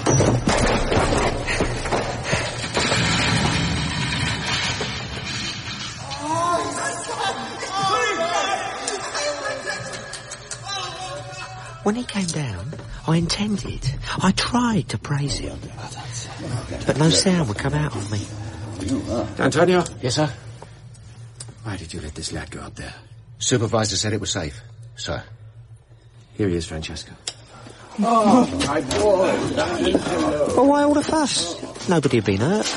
When he came down, I tried to praise him. But no sound would come out of me. Antonio? Yes, sir? Why did you let this lad go up there? Supervisor said it was safe, sir. Here he is, Francesco. Oh, my boy. Well, why all the fuss? Nobody had been hurt.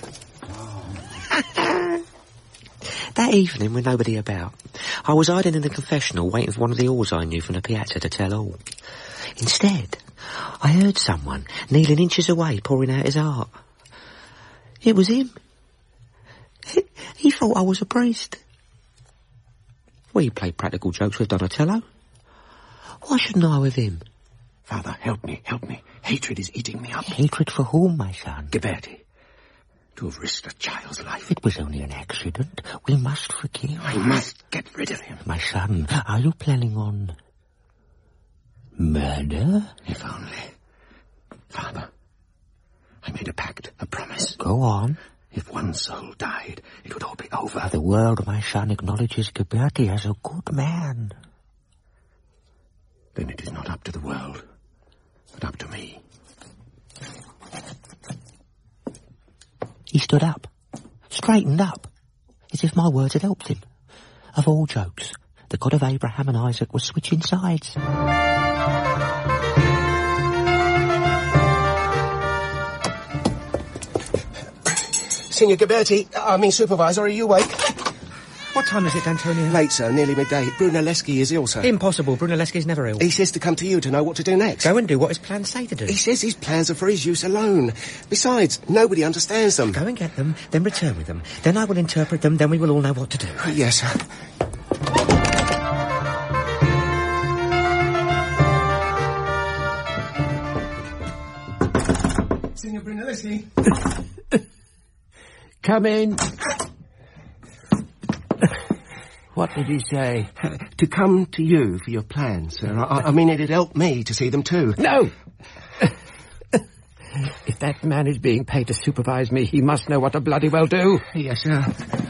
That evening, with nobody about, I was hiding in the confessional waiting for one of the oars I knew from the piazza to tell all. Instead, I heard someone kneeling inches away pouring out his heart. It was him. He thought I was a priest. We played practical jokes with Donatello. Why shouldn't I with him? Father, help me. Hatred is eating me up. Hatred for whom, my son? Ghiberti. To have risked a child's life. It was only an accident. We must forgive. I must get rid of him. My son, are you planning on murder? If only. Father, I made a pact, a promise. Go on. If one soul died, it would all be over. The world, my son, acknowledges Ghiberti as a good man. Then it is not up to the world, but up to me. He stood up, straightened up, as if my words had helped him. Of all jokes, the God of Abraham and Isaac was switching sides. Signor Ghiberti, Supervisor, are you awake? What time is it, Antonio? Late, sir, nearly midday. Brunelleschi is ill, sir. Impossible. Brunelleschi's never ill. He says to come to you to know what to do next. Go and do what his plans say to do. He says his plans are for his use alone. Besides, nobody understands them. Go and get them, then return with them. Then I will interpret them, then we will all know what to do. Yes, sir. Signor Brunelleschi. Come in. What did he say? To come to you for your plans, sir. I mean, it'd help me to see them too. No! If that man is being paid to supervise me, he must know what to bloody well do. Yes, sir.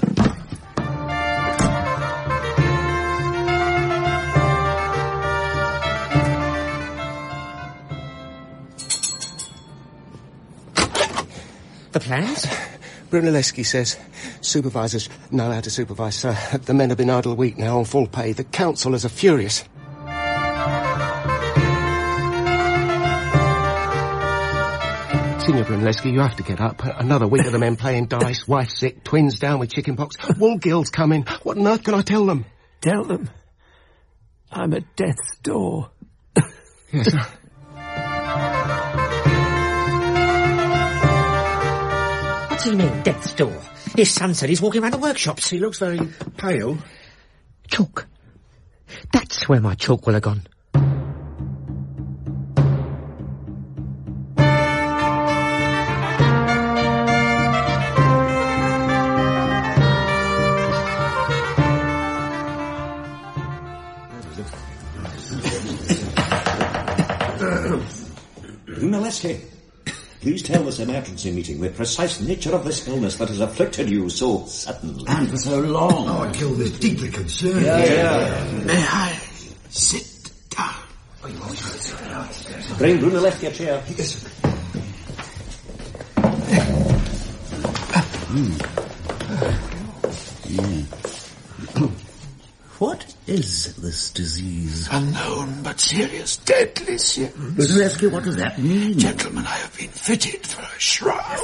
The plans? Brunelleschi says supervisors know how to supervise, sir. The men have been idle a week now on full pay. The councillors are furious. Signor Brunelleschi, you have to get up. Another week of the men playing dice, wife sick, twins down with chickenpox. Woolgill's coming. What on earth can I tell them? Tell them I'm at death's door. Yes, sir. What do you mean, death's door? His son said he's walking around the workshops. He looks very pale. Chalk. That's where my chalk will have gone. Brunelleschi, please tell this emergency meeting the precise nature of this illness that has afflicted you so suddenly. And for so long. Oh, Gilda is deeply concerned. May I sit down? Bring Brunelleschi a chair. Yes. What is this disease? Unknown but serious, deadly serious. Brunelleschi, what does that mean? Gentlemen, I have been fitted for a shroud.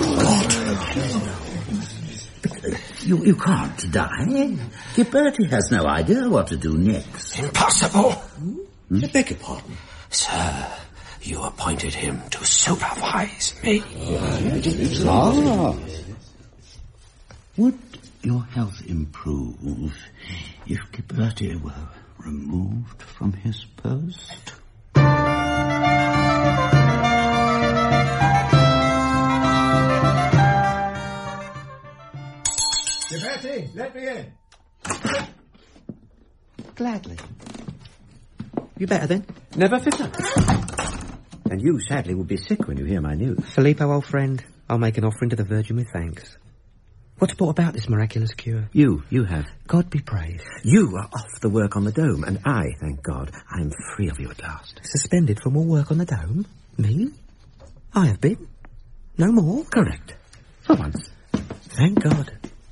You can't die. Ghiberti has no idea what to do next. Impossible. I beg your pardon. Sir, you appointed him to supervise me. Would your health improve if Ghiberti were removed from his post? Ghiberti, let me in. Gladly. You better then? Never fitter. And you, sadly, will be sick when you hear my news. Filippo, old friend, I'll make an offering to the Virgin with thanks. What's brought about this miraculous cure? You have. God be praised. You are off the work on the dome, and I, thank God, I'm free of you at last. Suspended from all work on the dome? Me? I have been. No more? Correct. For once. Thank God.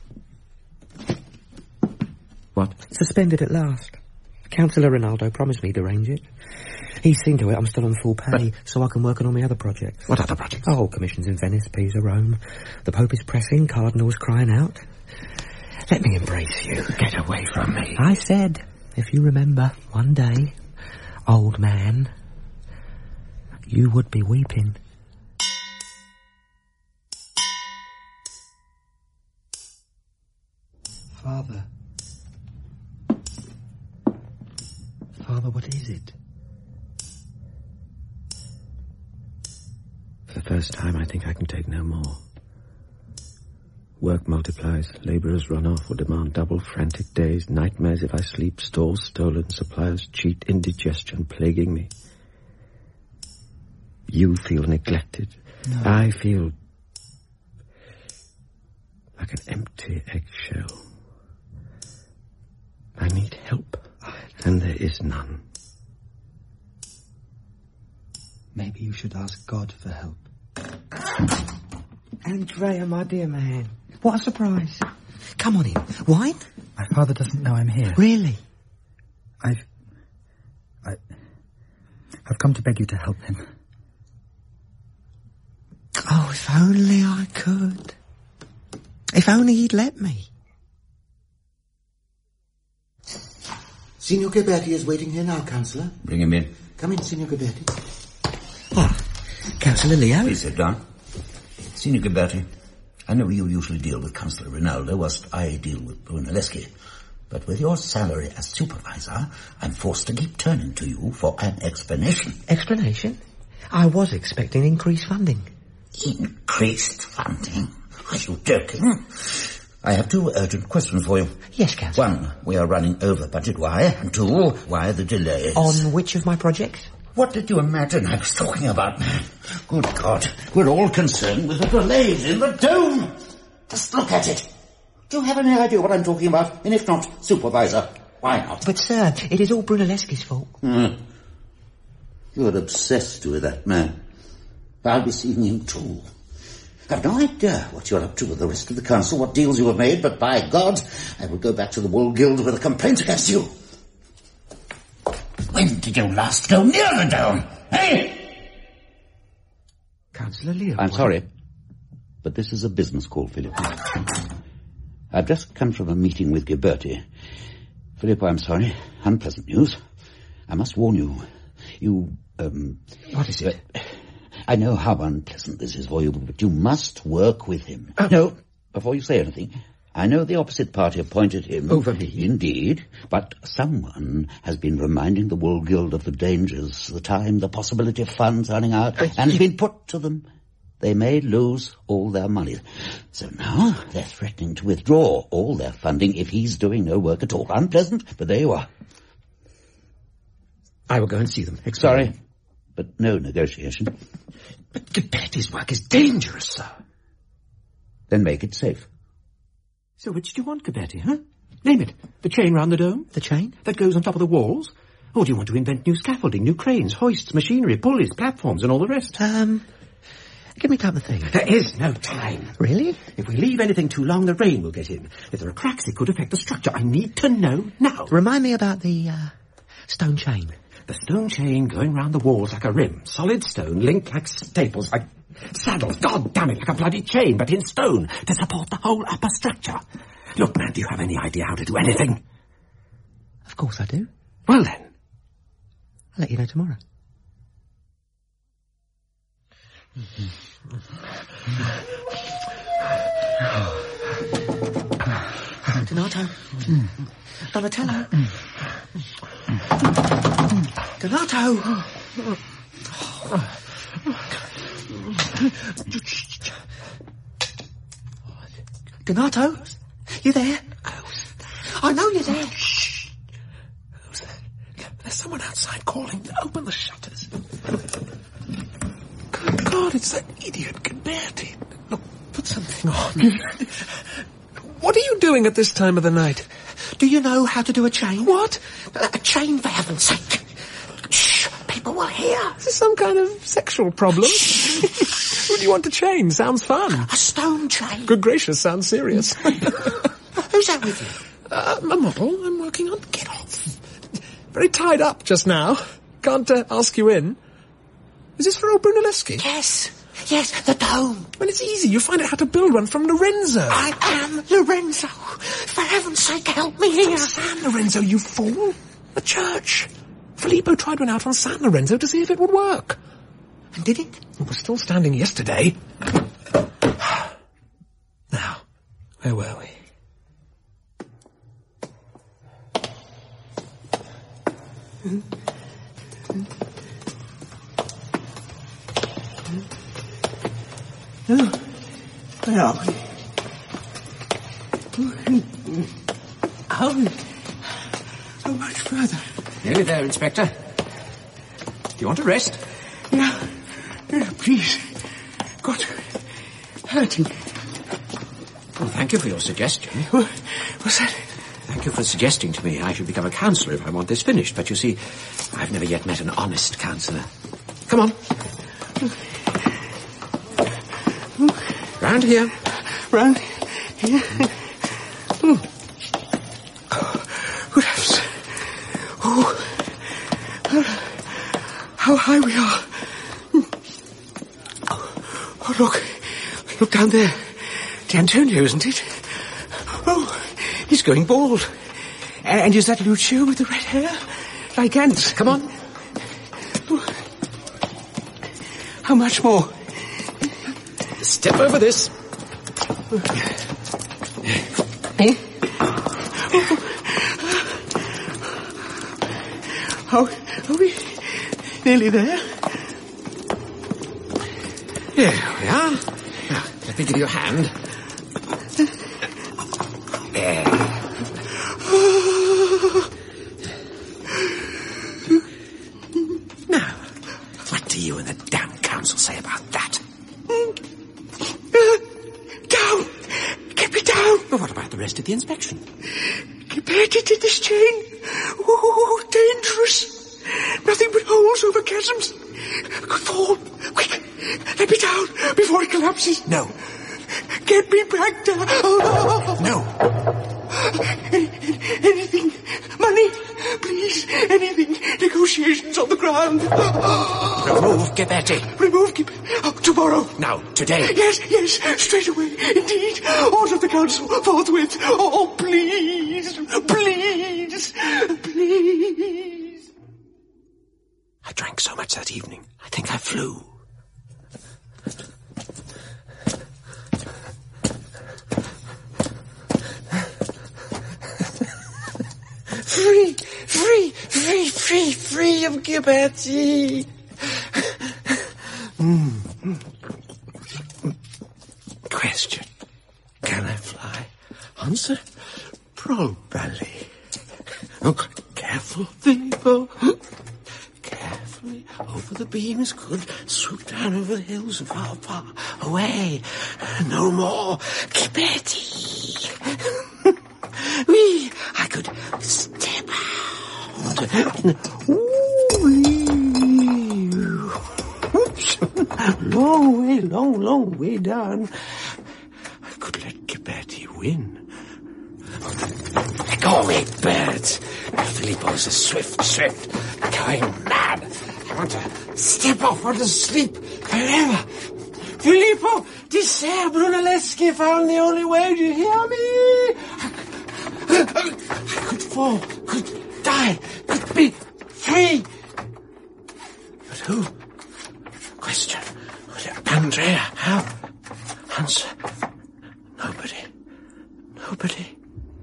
What? Suspended at last. Councillor Ronaldo promised me to arrange it. He's seen to it I'm still on full pay, so I can work on all my other projects. What other projects? Oh, commissions in Venice, Pisa, Rome. The Pope is pressing, Cardinal's crying out. Let me embrace you. Get away from me. I said, if you remember, one day, old man, you would be weeping. Father. Father, what is it? For the first time, I think I can take no more. Work multiplies, labourers run off or demand double frantic days, nightmares if I sleep, stores stolen, suppliers cheat, indigestion plaguing me. You feel neglected. No. I feel like an empty eggshell. I need help, and there is none. Maybe you should ask God for help. Andrea, my dear man. What a surprise. Come on in. Wine? My father doesn't know I'm here. Really? I've come to beg you to help him. Oh, if only I could. If only he'd let me. Signor Ghiberti is waiting here now, Councillor. Bring him in. Come in, Signor Ghiberti. Ah, Councillor Leo. Please sit down. Signor Ghiberti, I know you usually deal with Councillor Rinaldo, whilst I deal with Brunelleschi. But with your salary as supervisor, I'm forced to keep turning to you for an explanation. Explanation? I was expecting increased funding. Increased funding? Are you joking? I have two urgent questions for you. Yes, Councillor. One, we are running over budget. Why? And two, why the delays? On which of my projects? What did you imagine I was talking about, man? Good God, we're all concerned with the delays in the dome. Just look at it. Do you have any idea what I'm talking about? And if not, supervisor, why not? But, sir, it is all Brunelleschi's fault. You're obsessed with that man. I'll be seeing him too. I've no idea what you're up to with the rest of the council, what deals you have made, but by God, I will go back to the Wool Guild with a complaint against you. When did you last go near the dome? Hey! Councillor Leo. I'm sorry, but this is a business call, Filippo. I've just come from a meeting with Ghiberti. Filippo, I'm sorry. Unpleasant news. I must warn you. What is it? I know how unpleasant this is for you, but you must work with him. No, before you say anything, I know the opposite party appointed him. Over me? Indeed, but someone has been reminding the Wool Guild of the dangers, the time, the possibility of funds running out, and has been put to them. They may lose all their money. So now they're threatening to withdraw all their funding if he's doing no work at all. Unpleasant, but there you are. I will go and see them. Sorry, but no negotiation. But Ghiberti's work is dangerous, sir. Then make it safe. So which do you want, Ghiberti, huh? Name it. The chain round the dome? The chain? That goes on top of the walls? Or do you want to invent new scaffolding, new cranes, hoists, machinery, pulleys, platforms, and all the rest? Give me time to think. There is no time. Really? If we leave anything too long, the rain will get in. If there are cracks, it could affect the structure. I need to know now. Remind me about the, stone chain. The stone chain going round the walls like a rim. Solid stone, linked like staples, like saddles. God damn it, like a bloody chain, but in stone, to support the whole upper structure. Look, man, do you have any idea how to do anything? Of course I do. Well, then. I'll let you know tomorrow. Donato. Donatello. Donato. Donato, you there? I know you're there. Shh. Who's there? There's someone outside calling. Open the shutters. Good God, it's that idiot Ghiberti. Look, put something on. What are you doing at this time of the night? Do you know how to do a chain? What? A chain, for heaven's sake. Shh, people will hear. Is this some kind of sexual problem? Who do you want to chain? Sounds fun. A stone chain. Good gracious, sounds serious. Who's that with you? A model I'm working on. Get off. Very tied up just now. Can't ask you in. Is this for old Brunelleschi? Yes, the dome. Well, it's easy. You find out how to build one from Lorenzo. I am Lorenzo. For heaven's sake, help me here. San Lorenzo, you fool. The church. Filippo tried one out on San Lorenzo to see if it would work. And did it? It was still standing yesterday. Now, where were we? Oh, where are we? How much further? Nearly there, Inspector. Do you want to rest? Yeah, please. Got hurting. Well, thank you for your suggestion. What's that? Thank you for suggesting to me I should become a counsellor if I want this finished. But you see, I've never yet met an honest counsellor. Come on. Round here. Round here? Good heavens. How high we are. Oh, look. Look down there. The Antonio, isn't it? Oh, he's going bald. And is that Lucio with the red hair? Like ants. Come on. How much more? Step over this. Are we nearly there? Here we are. Now, let me give you a hand. There. Now, what do you and the damn council say about that? Down! Get me down! Well, what about the rest of the inspection? Ghiberti did this chain. Oh, dangerous. Nothing but holes over chasms. Could fall. Quick, let me down before it collapses. No. Get me back down. No. Anything. Money. Please. Anything. Negotiations on the ground. Remove Ghiberti. Remove Ghiberti. Oh, tomorrow. No, today. Yes. Straight away. Indeed. Order the council forthwith. Oh, please. Please. I drank so much that evening, I think I flew. Free of Ghiberti. Question. Can I fly? Answer. Probably. Oh, careful, Filippo. Carefully over the beams. Good. Swoop down over the hills and far, far away. No more Ghiberti. I could step out. Long way down. I could let Ghiberti win. Go away, birds. Filippo's a swift, going mad. I want to step off, want to sleep forever. Filippo, Disser Brunelleschi found the only way, do you hear me? I could fall, could die, could be free. But who? Question. Andrea, how? Answer. Nobody.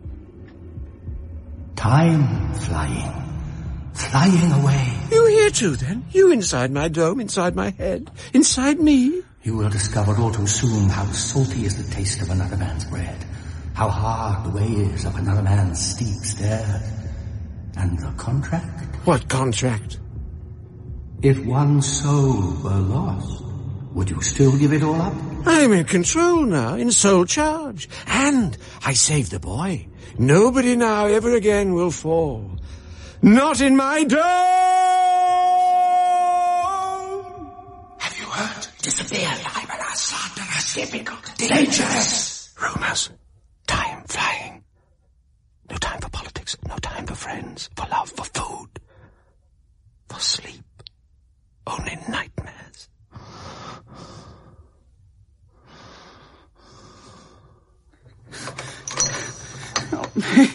Time flying away. You here too, then? You inside my dome, inside my head, inside me? You will discover all too soon how salty is the taste of another man's bread, how hard the way is of another man's steep stairs. And the contract? What contract? If one soul were lost, would you still give it all up? I'm in control now, in sole charge. And I saved the boy. Nobody now ever again will fall. Not in my dome! Have you heard? Disappear. Dangerous. Rumors. Time flying. No time for politics. No time for friends. For love. For food. For sleep. Only nightmares. Help me.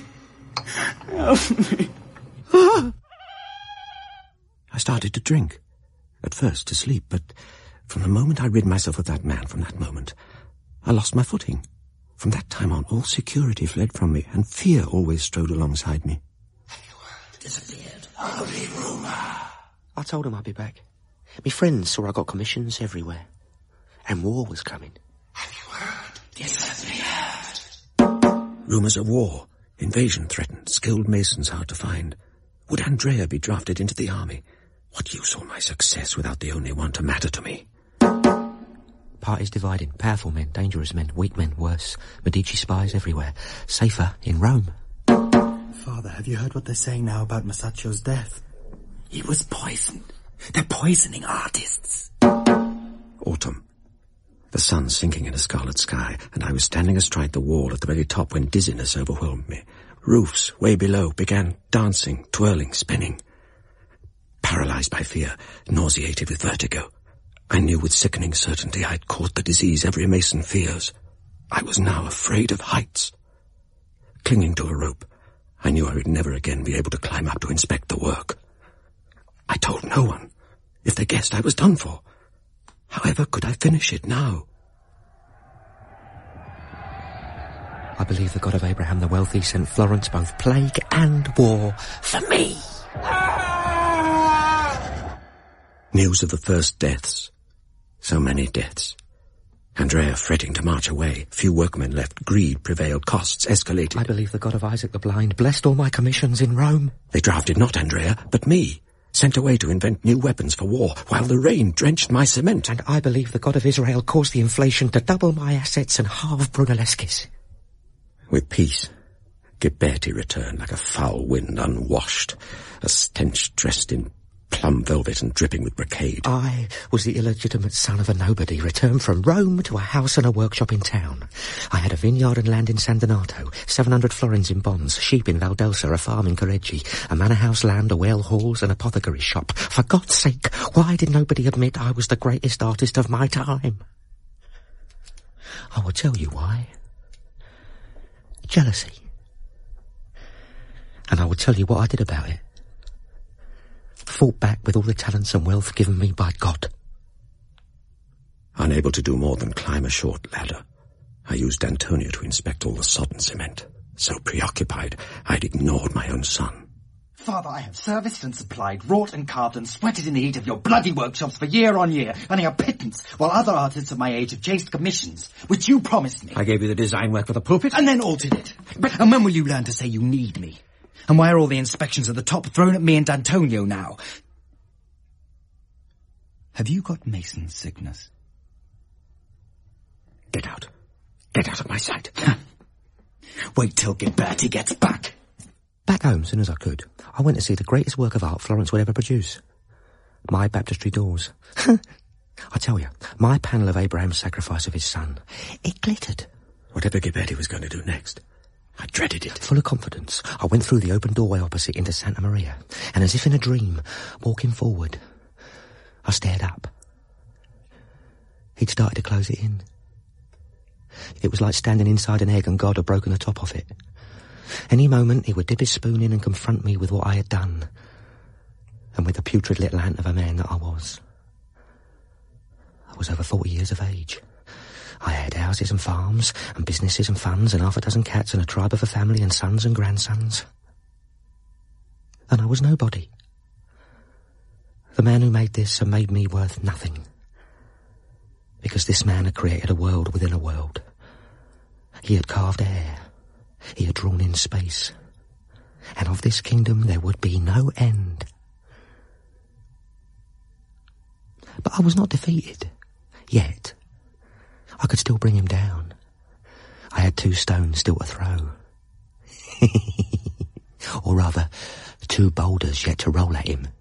I started to drink. At first to sleep, but from the moment I rid myself of that man, from that moment, I lost my footing. From that time on, all security fled from me, and fear always strode alongside me. Disappeared. Holy rumor. I told him I'd be back. Me friends saw I got commissions everywhere. And war was coming. Have you heard? Disappeared. Rumours of war. Invasion threatened. Skilled masons hard to find. Would Andrea be drafted into the army? What use all my success without the only one to matter to me? Parties divided. Powerful men, dangerous men, weak men, worse. Medici spies everywhere. Safer in Rome. Father, have you heard what they're saying now about Masaccio's death? He was poisoned. They're poisoning artists. Autumn. The sun sinking in a scarlet sky, and I was standing astride the wall at the very top when dizziness overwhelmed me. Roofs, way below, began dancing, twirling, spinning. Paralyzed by fear, nauseated with vertigo, I knew with sickening certainty I'd caught the disease every mason fears. I was now afraid of heights. Clinging to a rope, I knew I would never again be able to climb up to inspect the work. I told no one. If they guessed, I was done for. However could I finish it now? I believe the God of Abraham the Wealthy sent Florence both plague and war for me. News of the first deaths. So many deaths. Andrea fretting to march away. Few workmen left. Greed prevailed. Costs escalated. I believe the God of Isaac the Blind blessed all my commissions in Rome. They drafted not Andrea, but me. Sent away to invent new weapons for war, while the rain drenched my cement. And I believe the God of Israel caused the inflation to double my assets and halve Brunelleschi's. With peace, Ghiberti returned like a foul wind unwashed, a stench dressed in plum velvet and dripping with brocade. I was the illegitimate son of a nobody, returned from Rome to a house and a workshop in town. I had a vineyard and land in San Donato, 700 florins in bonds, sheep in Valdelsa, a farm in Correggi, a manor house land, a well halls, an apothecary shop. For God's sake, why did nobody admit I was the greatest artist of my time? I will tell you why. Jealousy. And I will tell you what I did about it. Fought back with all the talents and wealth given me by God. Unable to do more than climb a short ladder, I used Antonio to inspect all the sodden cement. So preoccupied, I'd ignored my own son. Father, I have serviced and supplied, wrought and carved and sweated in the heat of your bloody workshops for year on year, earning a pittance, while other artists of my age have chased commissions, which you promised me. I gave you the design work for the pulpit. And then altered it. And when will you learn to say you need me? And why are all the inspections at the top thrown at me and D'Antonio now? Have you got Mason's sickness? Get out. Get out of my sight. Wait till Ghiberti gets back. Back home, as soon as I could, I went to see the greatest work of art Florence would ever produce. My baptistry doors. I tell you, my panel of Abraham's sacrifice of his son, it glittered. Whatever Ghiberti was going to do next, I dreaded it. Full of confidence, I went through the open doorway opposite into Santa Maria, and as if in a dream, walking forward, I stared up. He'd started to close it in. It was like standing inside an egg and God had broken the top off it. Any moment he would dip his spoon in and confront me with what I had done, and with the putrid little ant of a man that I was. I was over 40 years of age. I had houses and farms, and businesses and funds, and half a dozen cats, and a tribe of a family, and sons and grandsons. And I was nobody. The man who made this had made me worth nothing. Because this man had created a world within a world. He had carved air. He had drawn in space. And of this kingdom there would be no end. But I was not defeated. Yet. I could still bring him down. I had 2 stones still to throw. Or rather, 2 boulders yet to roll at him.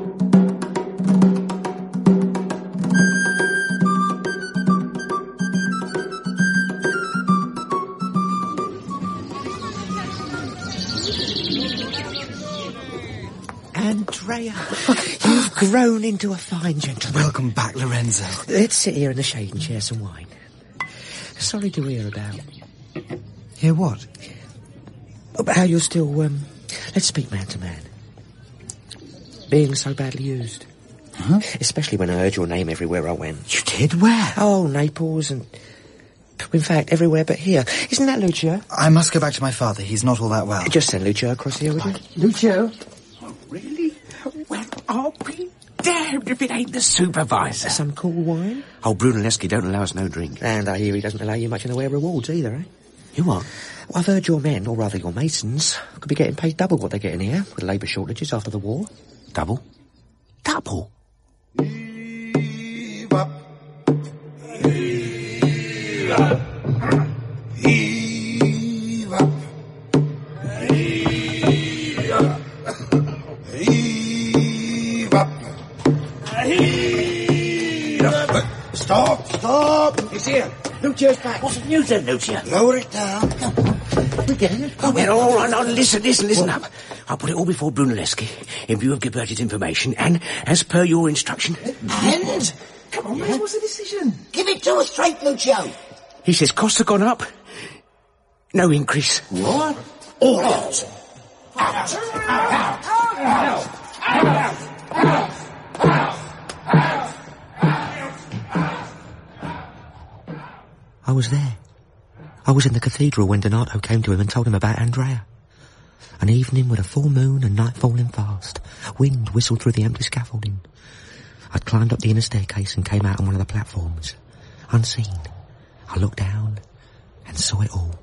Andrea, you've grown into a fine gentleman. Welcome back, Lorenzo. Let's sit here in the shade and share some wine. Sorry to hear about... Hear what? About how you're still, let's speak man to man. Being so badly used. Huh? Especially when I heard your name everywhere I went. You did? Where? Oh, Naples and... In fact, everywhere but here. Isn't that Lucio? I must go back to my father. He's not all that well. Just send Lucio across here, would you? Lucio? Really? Well, I'll be damned if it ain't the supervisor. Some cool wine? Oh, Brunelleschi don't allow us no drink. And I hear he doesn't allow you much in the way of rewards either, eh? You what? Well, I've heard your men, or rather your masons, could be getting paid double what they get in here, with labour shortages after the war. Double? Double? Heave up. Heave up. Heave up. Heave up. Heave up. Heave up. Stop. He's here. Lucio's back. What's the news then, Lucio? Lower it down. We're getting it. Oh, well, all right, now, listen up. I'll put it all before Brunelleschi, in view of Ghiberti's information, and as per your instruction... And? Come on, man, what's the decision? Give it to us straight, Lucio. He says costs have gone up. No increase. What? All out. I was there. I was in the cathedral when Donato came to him and told him about Andrea. An evening with a full moon and night falling fast. Wind whistled through the empty scaffolding. I'd climbed up the inner staircase and came out on one of the platforms. Unseen, I looked down and saw it all.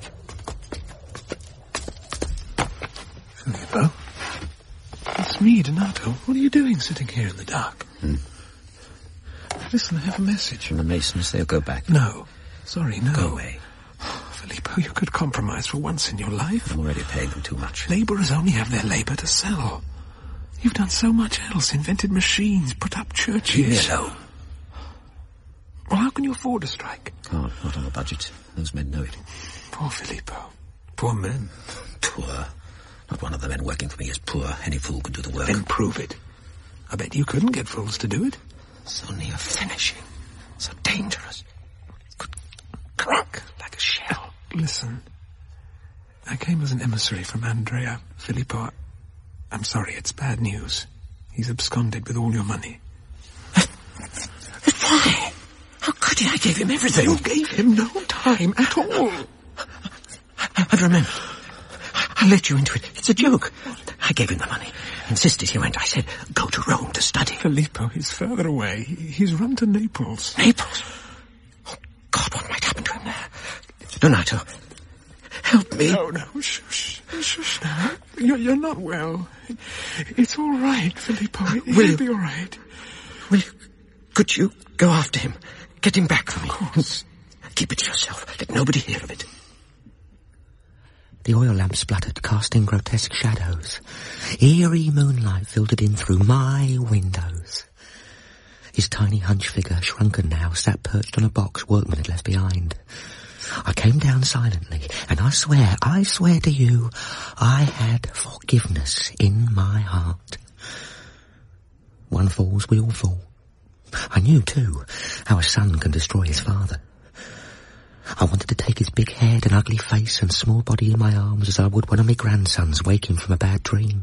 Filippo? It's me, Donato. What are you doing sitting here in the dark? Listen, I have a message. From the Masons, they'll go back. No. Sorry, no. Go away. Filippo, you could compromise for once in your life. I'm already paying them too much. Labourers only have their labour to sell. You've done so much else. Invented machines, put up churches. Leave me alone. Well, how can you afford a strike? Can't, not on a budget. Those men know it. Poor Filippo. Poor men. Poor? Not one of the men working for me is poor. Any fool could do the work. Then prove it. I bet you couldn't get fools to do it. So near finishing. So dangerous. Could crack like a shell. Listen. I came as an emissary from Andrea. Filippo, I'm sorry, it's bad news. He's absconded with all your money. Why? How could he? I gave him everything. You gave him no time at all. I've remembered. I let you into it. It's a joke. I gave him the money. Insisted he went. I said, go to Rome to study. Filippo, he's further away. He's run to Naples. Naples? Oh, God, what might happen to him there? Donato, help me. No, shush now. You're not well. It's all right, Filippo. He'll be all right. Could you go after him? Get him back for me. Of course. Keep it to yourself. Let nobody hear of it. The oil lamp spluttered, casting grotesque shadows. Eerie moonlight filtered in through my windows. His tiny hunch figure, shrunken now, sat perched on a box workmen had left behind. I came down silently, and I swear to you, I had forgiveness in my heart. One falls, we all fall. I knew, too, how a son can destroy his father. I wanted to take his big head and ugly face and small body in my arms as I would one of my grandsons waking from a bad dream.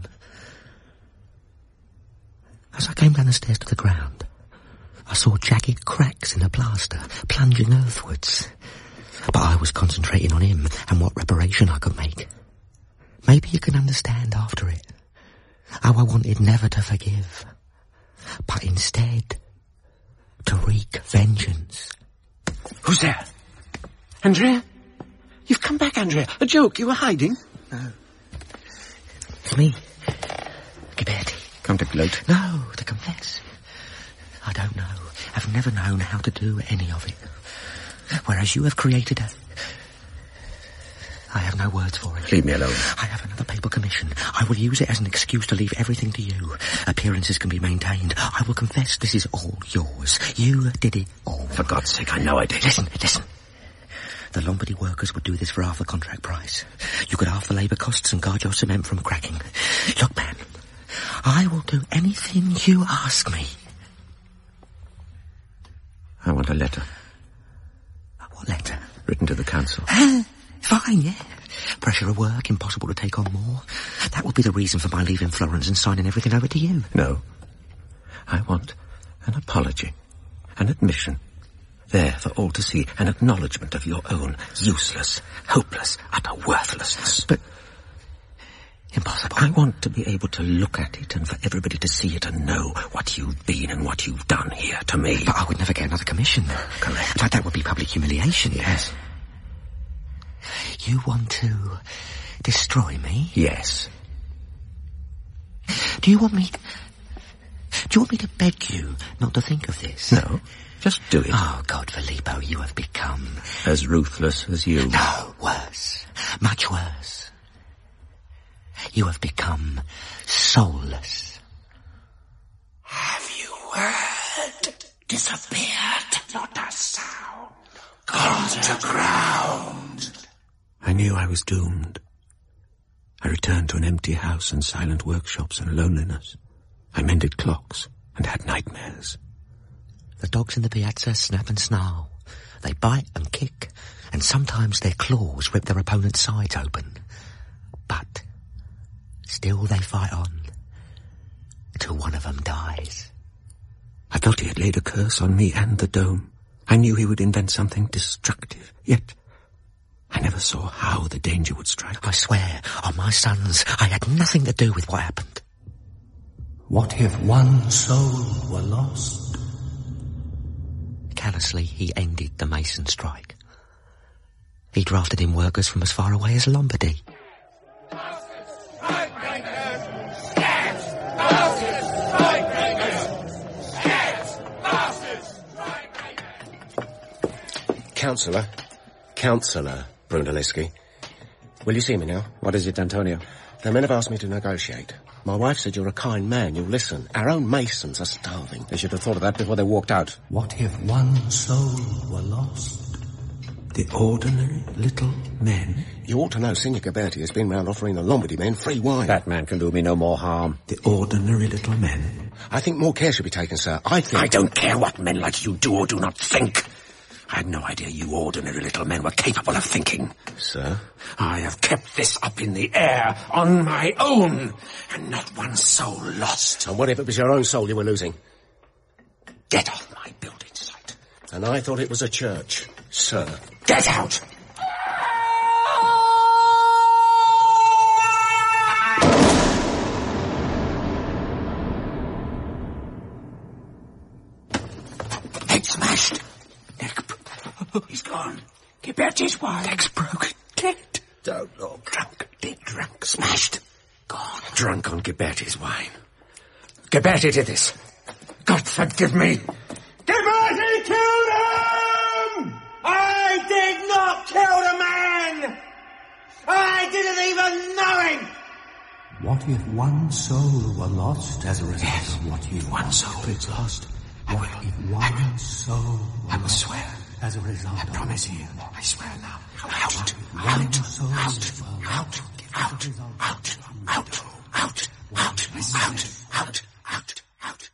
As I came down the stairs to the ground, I saw jagged cracks in the plaster, plunging earthwards. But I was concentrating on him and what reparation I could make. Maybe you can understand after it how I wanted never to forgive, but instead to wreak vengeance. Who's there? Andrea? You've come back, Andrea. A joke? You were hiding? No. It's me. Ghiberti. Come to gloat? No, to confess. I don't know. I've never known how to do any of it. Whereas you have created I have no words for it. Leave me alone. I have another paper commission. I will use it as an excuse to leave everything to you. Appearances can be maintained. I will confess this is all yours. You did it all. For God's sake, I know I did. Listen. The Lombardy workers would do this for half the contract price. You could half the labour costs and guard your cement from cracking. Look, man, I will do anything you ask me. I want a letter. What letter? Written to the council. Fine, yeah. Pressure of work, impossible to take on more. That would be the reason for my leaving Florence and signing everything over to you. No. I want an apology, an admission. There for all to see, an acknowledgement of your own useless, hopeless, utter worthlessness. But impossible. I want to be able to look at it and for everybody to see it and know what you've been and what you've done here to me. But I would never get another commission. Correct. But that would be public humiliation. Yes. You want to destroy me? Yes. Do you want me to beg you not to think of this? No. Just do it. Oh, God, Filippo, you have become... as ruthless as you. No, worse. Much worse. You have become soulless. Have you heard? Disappeared, not a sound. Gone to ground. I knew I was doomed. I returned to an empty house and silent workshops and loneliness. I mended clocks and had nightmares. The dogs in the piazza snap and snarl. They bite and kick, and sometimes their claws rip their opponent's sides open. But still they fight on, till one of them dies. I felt he had laid a curse on me and the dome. I knew he would invent something destructive, yet I never saw how the danger would strike. I swear, on my sons, I had nothing to do with what happened. What if one soul were lost? Callously, he ended the Mason strike. He drafted in workers from as far away as Lombardy. Councillor Brunelleschi. Will you see me now? What is it, Antonio? The men have asked me to negotiate. My wife said you're a kind man, you'll listen. Our own masons are starving. They should have thought of that before they walked out. What if one soul were lost? The ordinary little men. You ought to know Signor Ghiberti has been round offering the Lombardy men free wine. That man can do me no more harm. The ordinary little men. I think more care should be taken, sir. I don't care what men like you do or do not think. I had no idea you ordinary little men were capable of thinking. Sir? I have kept this up in the air on my own, and not one soul lost. And what if it was your own soul you were losing? Get off my building site. And I thought it was a church. Sir. Get out! Ghiberti's wife. Legs broken. Dead. Don't look. Drunk. Dead drunk. Smashed. Gone. Drunk on Ghiberti's wine. Ghiberti did this. God forgive me. Ghiberti killed him! I did not kill the man! I didn't even know him! What if one soul were lost as a result of what you... One soul is lost. What if one soul were I will lost swear. as a result I of... promise you. I swear now. Out. Out. Out. Soul Out. were Out. lost Out. as a result of Out. Out. Out. Out. Out. Out. Out.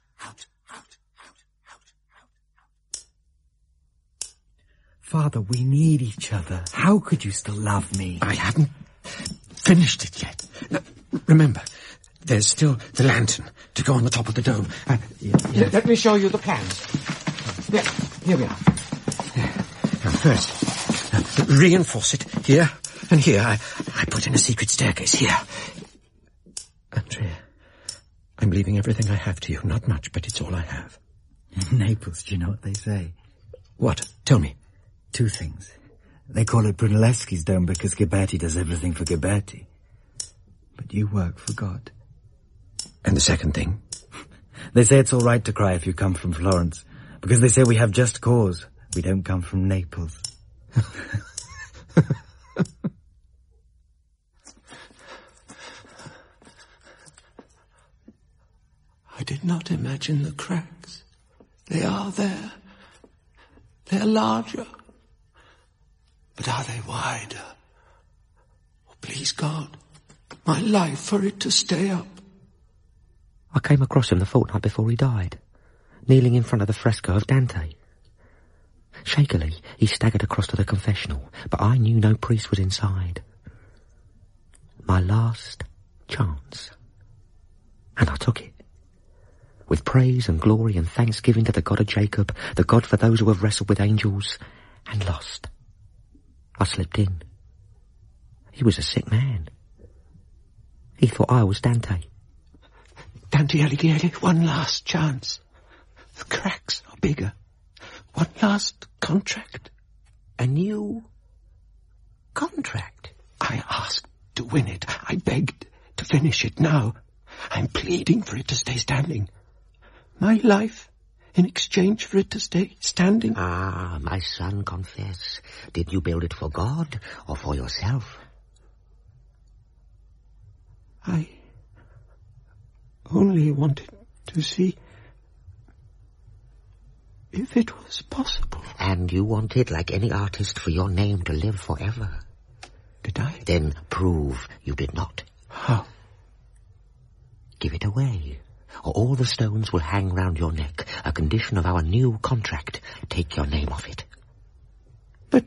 Father, we need each other. How could you still love me? I haven't finished it yet. Now, remember, there's still the lantern to go on the top of the dome. Let me show you the plans. There, here we are. Now, first, reinforce it here and here. I put in a secret staircase here. Andrea, I'm leaving everything I have to you. Not much, but it's all I have. In Naples, do you know what they say? What? Tell me. 2 things. They call it Brunelleschi's dome because Ghiberti does everything for Ghiberti. But you work for God. And the second thing? They say it's all right to cry if you come from Florence, because they say we have just cause. We don't come from Naples. I did not imagine the cracks. They are there. They're larger. But are they wider? Oh, please, God, my life for it to stay up. I came across him the fortnight before he died, kneeling in front of the fresco of Dante. Shakily, he staggered across to the confessional, but I knew no priest was inside. My last chance. And I took it. With praise and glory and thanksgiving to the God of Jacob, the God for those who have wrestled with angels and lost. I slipped in. He was a sick man. He thought I was Dante. Dante Alighieri, one last chance. The cracks are bigger. One last contract. A new contract? I asked to win it. I begged to finish it now. I'm pleading for it to stay standing. My life in exchange for it to stay standing. Ah, my son, confess. Did you build it for God or for yourself? I only wanted to see if it was possible. And you wanted, like any artist, for your name to live forever. Did I? Then prove you did not. How? Give it away, or all the stones will hang round your neck, a condition of our new contract. Take your name off it. But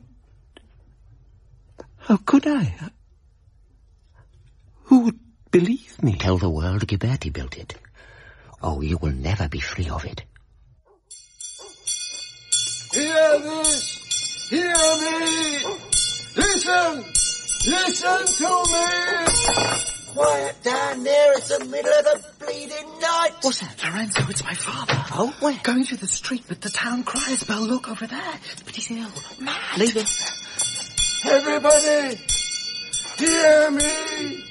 how could I? Who would believe me? Tell the world Ghiberti built it. Oh, you will never be free of it. Hear this! Hear me! Listen! Listen to me! Quiet down there, it's the middle of the bleeding night. What's that, Lorenzo? It's my father. Oh, where? Going through the street with the town criers bell. Look over there. But he's ill. Mad. Leave him. Everybody! Hear me!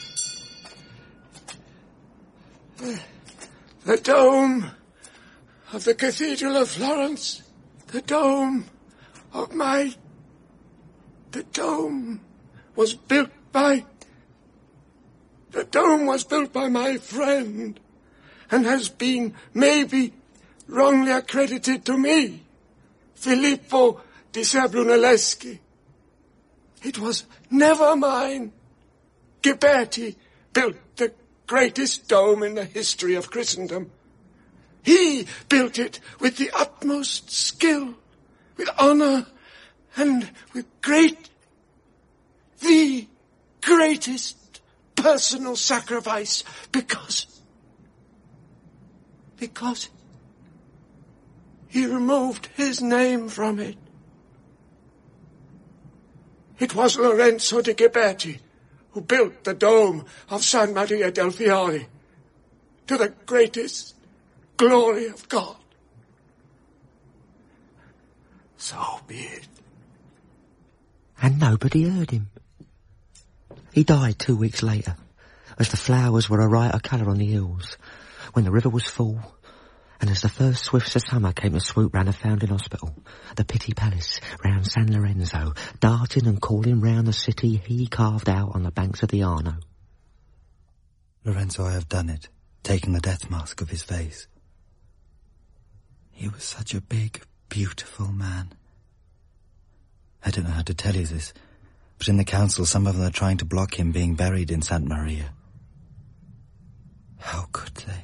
The dome of the Cathedral of Florence. The dome of my... The dome was built by... The dome was built by my friend and has been maybe wrongly accredited to me, Filippo di Ser Brunelleschi. It was never mine. Ghiberti built the greatest dome in the history of Christendom. He built it with the utmost skill, with honor, and with the greatest personal sacrifice, because he removed his name from it. It was Lorenzo di Ghiberti who built the dome of San Maria del Fiore to the greatest glory of God. So be it. And nobody heard him. He died 2 weeks later, as the flowers were a righter colour on the hills, when the river was full, and as the first swifts of summer came to swoop round the Foundling Hospital, the Pitti Palace, round San Lorenzo, darting and calling round the city he carved out on the banks of the Arno. Lorenzo, I have done it, taken the death mask of his face. He was such a big, beautiful man. I don't know how to tell you this, but in the council some of them are trying to block him being buried in Santa Maria. How could they?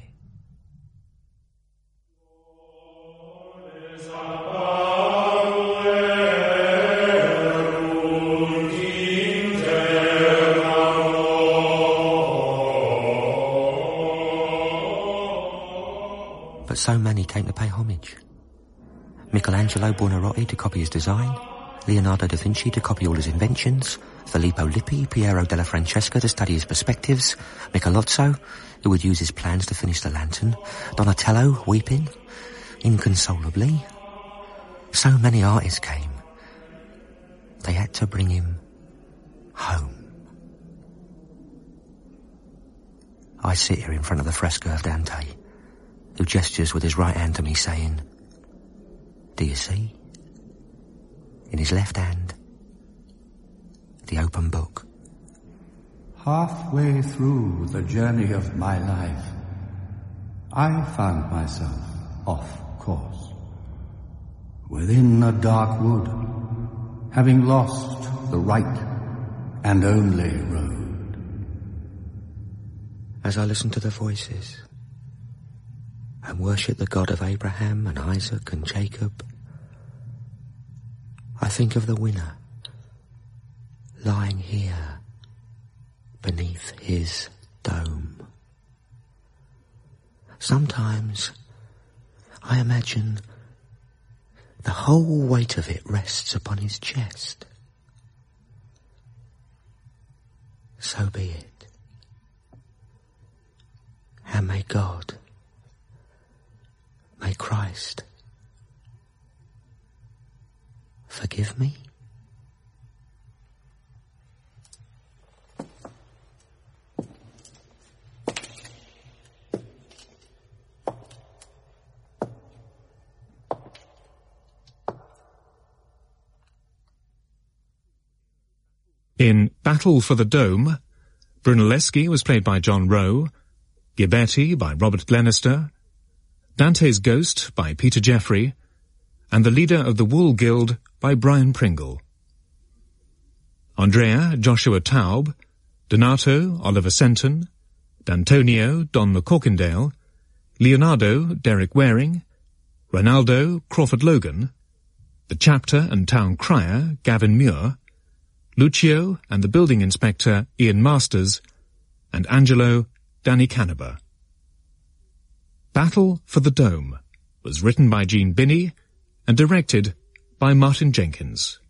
But so many came to pay homage. Michelangelo Buonarroti to copy his design, Leonardo da Vinci to copy all his inventions, Filippo Lippi, Piero della Francesca to study his perspectives, Michelozzo, who would use his plans to finish the lantern, Donatello, weeping, inconsolably. So many artists came. They had to bring him home. I sit here in front of the fresco of Dante, who gestures with his right hand to me saying, "Do you see?" In his left hand, the open book. Halfway through the journey of my life, I found myself off course. Within a dark wood, having lost the right and only road. As I listen to the voices and worship the God of Abraham and Isaac and Jacob, I think of the winner lying here beneath his dome. Sometimes I imagine the whole weight of it rests upon his chest. So be it. And may God, may Christ forgive me? In Battle for the Dome, Brunelleschi was played by John Rowe, Ghiberti by Robert Glenister, Dante's Ghost by Peter Jeffrey, and the leader of the Wool Guild by Brian Pringle. Andrea, Joshua Taub, Donato, Oliver Senton, D'Antonio, Don McCorkindale, Leonardo, Derek Waring, Ronaldo, Crawford Logan, the chapter and town crier, Gavin Muir, Lucio and the building inspector, Ian Masters, and Angelo, Danny Canaber. Battle for the Dome was written by Gene Binney and directed by Martin Jenkins.